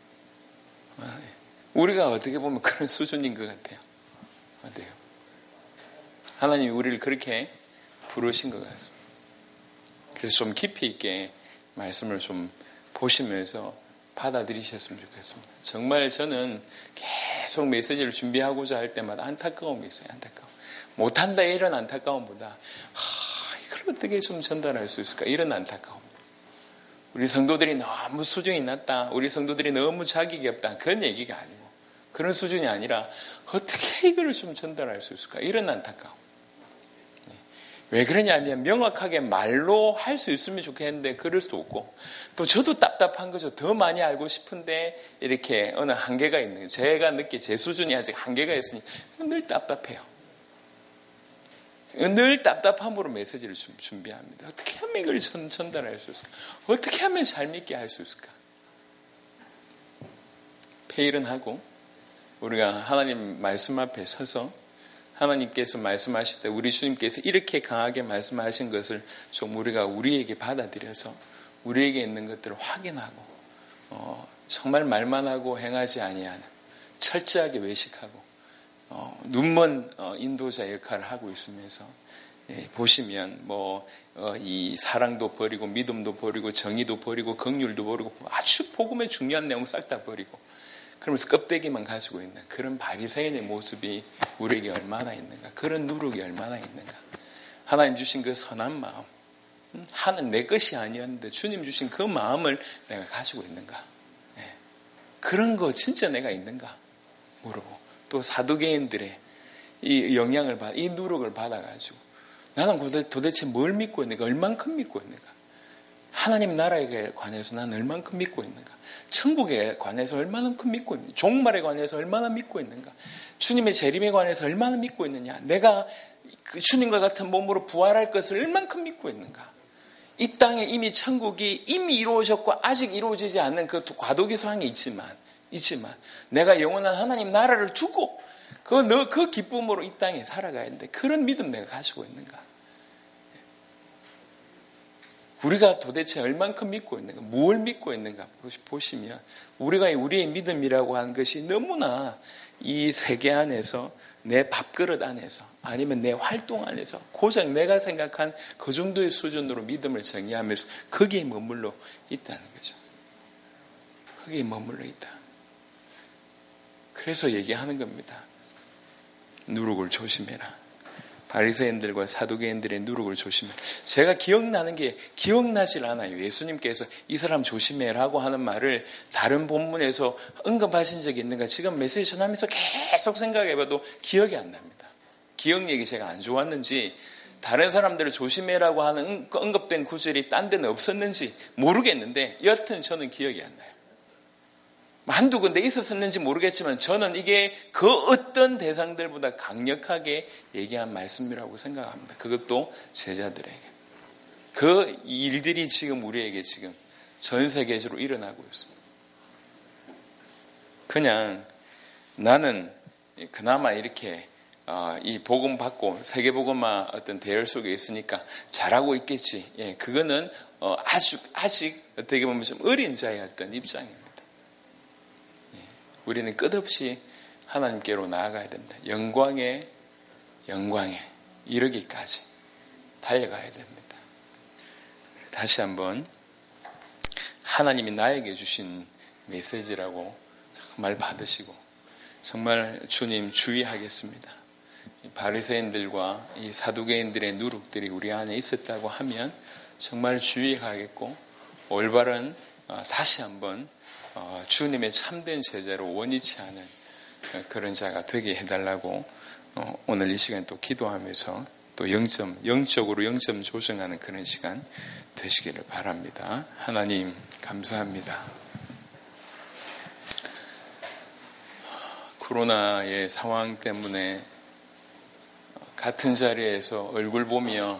우리가 어떻게 보면 그런 수준인 것 같아요. 어때요? 하나님이 우리를 그렇게 부르신 것 같습니다. 그래서 좀 깊이 있게 말씀을 좀 보시면서 받아들이셨으면 좋겠습니다. 정말 저는 계속 메시지를 준비하고자 할 때마다 안타까움이 있어요. 못한다 이런 안타까움보다 이걸 어떻게 좀 전달할 수 있을까 이런 안타까움. 우리 성도들이 너무 수준이 낮다, 우리 성도들이 너무 자격이 없다, 그런 얘기가 아니고, 그런 수준이 아니라 어떻게 이걸 좀 전달할 수 있을까 이런 안타까움. 왜 그러냐면 명확하게 말로 할 수 있으면 좋겠는데 그럴 수도 없고, 또 저도 답답한 거죠. 더 많이 알고 싶은데 이렇게 어느 한계가 있는 거예요. 제가 느끼 제 수준이 아직 한계가 있으니 늘 답답해요. 늘 답답함으로 메시지를 준비합니다. 어떻게 하면 이걸 전달할 수 있을까? 어떻게 하면 잘 믿게 할 수 있을까? 페일은 하고 우리가 하나님 말씀 앞에 서서 하나님께서 말씀하실 때 우리 주님께서 이렇게 강하게 말씀하신 것을 좀 우리가 우리에게 받아들여서 우리에게 있는 것들을 확인하고 정말 말만 하고 행하지 아니하는 철저하게 외식하고 눈먼 인도자 역할을 하고 있으면서 보시면 이 사랑도 버리고 믿음도 버리고 정의도 버리고 긍휼도 버리고 아주 복음의 중요한 내용 싹 다 버리고 그러면서 껍데기만 가지고 있는 그런 바리새인의 모습이 우리에게 얼마나 있는가, 그런 누룩이 얼마나 있는가. 하나님 주신 그 선한 마음, 하는 내 것이 아니었는데 주님 주신 그 마음을 내가 가지고 있는가, 그런 거 진짜 내가 있는가 물어보고, 또 사두개인들의 이 영향을 이 누룩을 받아가지고 나는 도대체 뭘 믿고 있는가, 얼만큼 믿고 있는가, 하나님 나라에 관해서 나는 얼만큼 믿고 있는가, 천국에 관해서 얼마나큼 믿고 있는가, 종말에 관해서 얼마나 믿고 있는가, 주님의 재림에 관해서 얼마나 믿고 있느냐, 내가 그 주님과 같은 몸으로 부활할 것을 얼만큼 믿고 있는가, 이 땅에 이미 천국이 이미 이루어졌고 아직 이루어지지 않는 그 과도기 소항이 있지만 내가 영원한 하나님 나라를 두고 그 기쁨으로 이 땅에 살아가야 하는데 그런 믿음 내가 가지고 있는가, 우리가 도대체 얼만큼 믿고 있는가, 무엇을 믿고 있는가 보시면 우리의 믿음이라고 하는 것이 너무나 이 세계 안에서 내 밥그릇 안에서 아니면 내 활동 안에서 고작 내가 생각한 그 정도의 수준으로 믿음을 정의하면서 거기에 머물러 있다는 거죠. 거기에 머물러 있다. 그래서 얘기하는 겁니다. 누룩을 조심해라. 바리새인들과 사두개인들의 누룩을 조심해라. 제가 기억나질 않아요. 예수님께서 이 사람 조심해라고 하는 말을 다른 본문에서 언급하신 적이 있는가, 지금 메시지 전하면서 계속 생각해봐도 기억이 안 납니다. 기억력이 제가 안 좋았는지, 다른 사람들을 조심해라고 하는 언급된 구절이 딴 데는 없었는지 모르겠는데 여튼 저는 기억이 안 나요. 한두 군데 있었는지 모르겠지만 저는 이게 그 어떤 대상들보다 강력하게 얘기한 말씀이라고 생각합니다. 그것도 제자들에게. 그 일들이 지금 우리에게 지금 전 세계적으로 일어나고 있습니다. 그냥 나는 그나마 이렇게 이 복음 받고 세계복음화 어떤 대열 속에 있으니까 잘하고 있겠지. 그거는 아직 어떻게 보면 좀 어린 자의 어떤 입장입니다. 우리는 끝없이 하나님께로 나아가야 됩니다. 영광에 이르기까지 달려가야 됩니다. 다시 한번 하나님이 나에게 주신 메시지라고 정말 받으시고 정말 주님 주의하겠습니다. 바리새인들과 이 사두개인들의 누룩들이 우리 안에 있었다고 하면 정말 주의하겠고 올바른 다시 한번 주님의 참된 제자로 원위치 않은 그런 자가 되게 해달라고 오늘 이 시간 또 기도하면서 또 영적으로 0점 조정하는 그런 시간 되시기를 바랍니다. 하나님 감사합니다. 코로나의 상황 때문에 같은 자리에서 얼굴 보며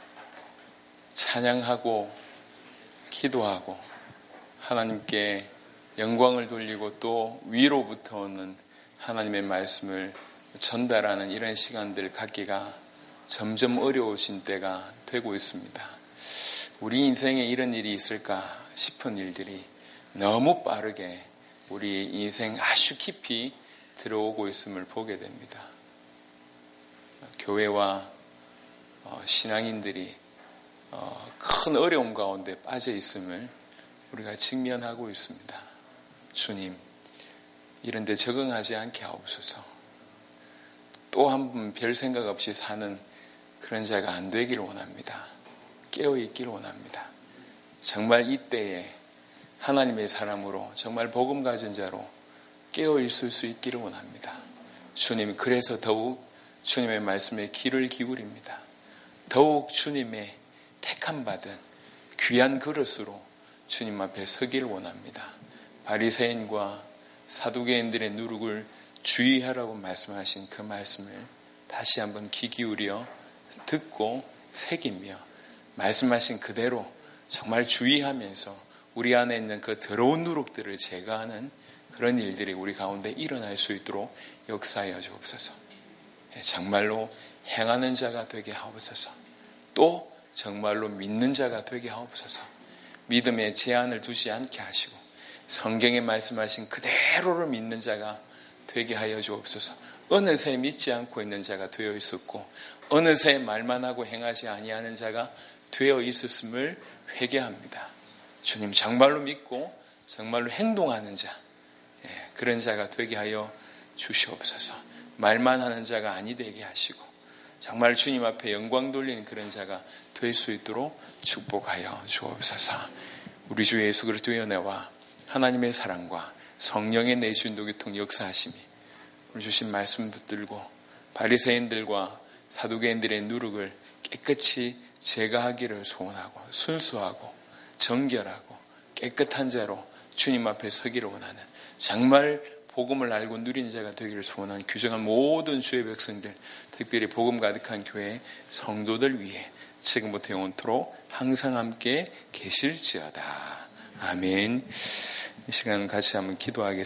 찬양하고 기도하고 하나님께 영광을 돌리고 또 위로부터 오는 하나님의 말씀을 전달하는 이런 시간들 갖기가 점점 어려우신 때가 되고 있습니다. 우리 인생에 이런 일이 있을까 싶은 일들이 너무 빠르게 우리 인생 아주 깊이 들어오고 있음을 보게 됩니다. 교회와 신앙인들이 큰 어려움 가운데 빠져 있음을 우리가 직면하고 있습니다. 주님, 이런 데 적응하지 않게 하옵소서. 또 한 번 별 생각 없이 사는 그런 자가 안 되기를 원합니다. 깨어있기를 원합니다. 정말 이때에 하나님의 사람으로 정말 복음 가진 자로 깨어있을 수 있기를 원합니다. 주님, 그래서 더욱 주님의 말씀에 귀를 기울입니다. 더욱 주님의 택함 받은 귀한 그릇으로 주님 앞에 서기를 원합니다. 바리새인과 사두개인들의 누룩을 주의하라고 말씀하신 그 말씀을 다시 한번 귀 기울여 듣고 새기며 말씀하신 그대로 정말 주의하면서 우리 안에 있는 그 더러운 누룩들을 제거하는 그런 일들이 우리 가운데 일어날 수 있도록 역사하여 주옵소서. 정말로 행하는 자가 되게 하옵소서. 또 정말로 믿는 자가 되게 하옵소서. 믿음에 제한을 두지 않게 하시고 성경에 말씀하신 그대로를 믿는 자가 되게 하여 주옵소서. 어느새 믿지 않고 있는 자가 되어 있었고 어느새 말만 하고 행하지 아니하는 자가 되어 있었음을 회개합니다. 주님, 정말로 믿고 정말로 행동하는 자, 그런 자가 되게 하여 주시옵소서. 말만 하는 자가 아니 되게 하시고 정말 주님 앞에 영광 돌리는 그런 자가 될 수 있도록 축복하여 주옵소서. 우리 주 예수 그리스도의 은혜와 하나님의 사랑과 성령의 내주인도 교통 역사하심이 우리 주신 말씀 붙들고 바리새인들과 사두개인들의 누룩을 깨끗이 제거하기를 소원하고 순수하고 정결하고 깨끗한 자로 주님 앞에 서기를 원하는 정말 복음을 알고 누린 자가 되기를 소원하는 규정한 모든 주의 백성들, 특별히 복음 가득한 교회 성도들 위해 지금부터 영원토록 항상 함께 계실지어다. 아멘. 이 시간 같이 한번 기도하겠습니다.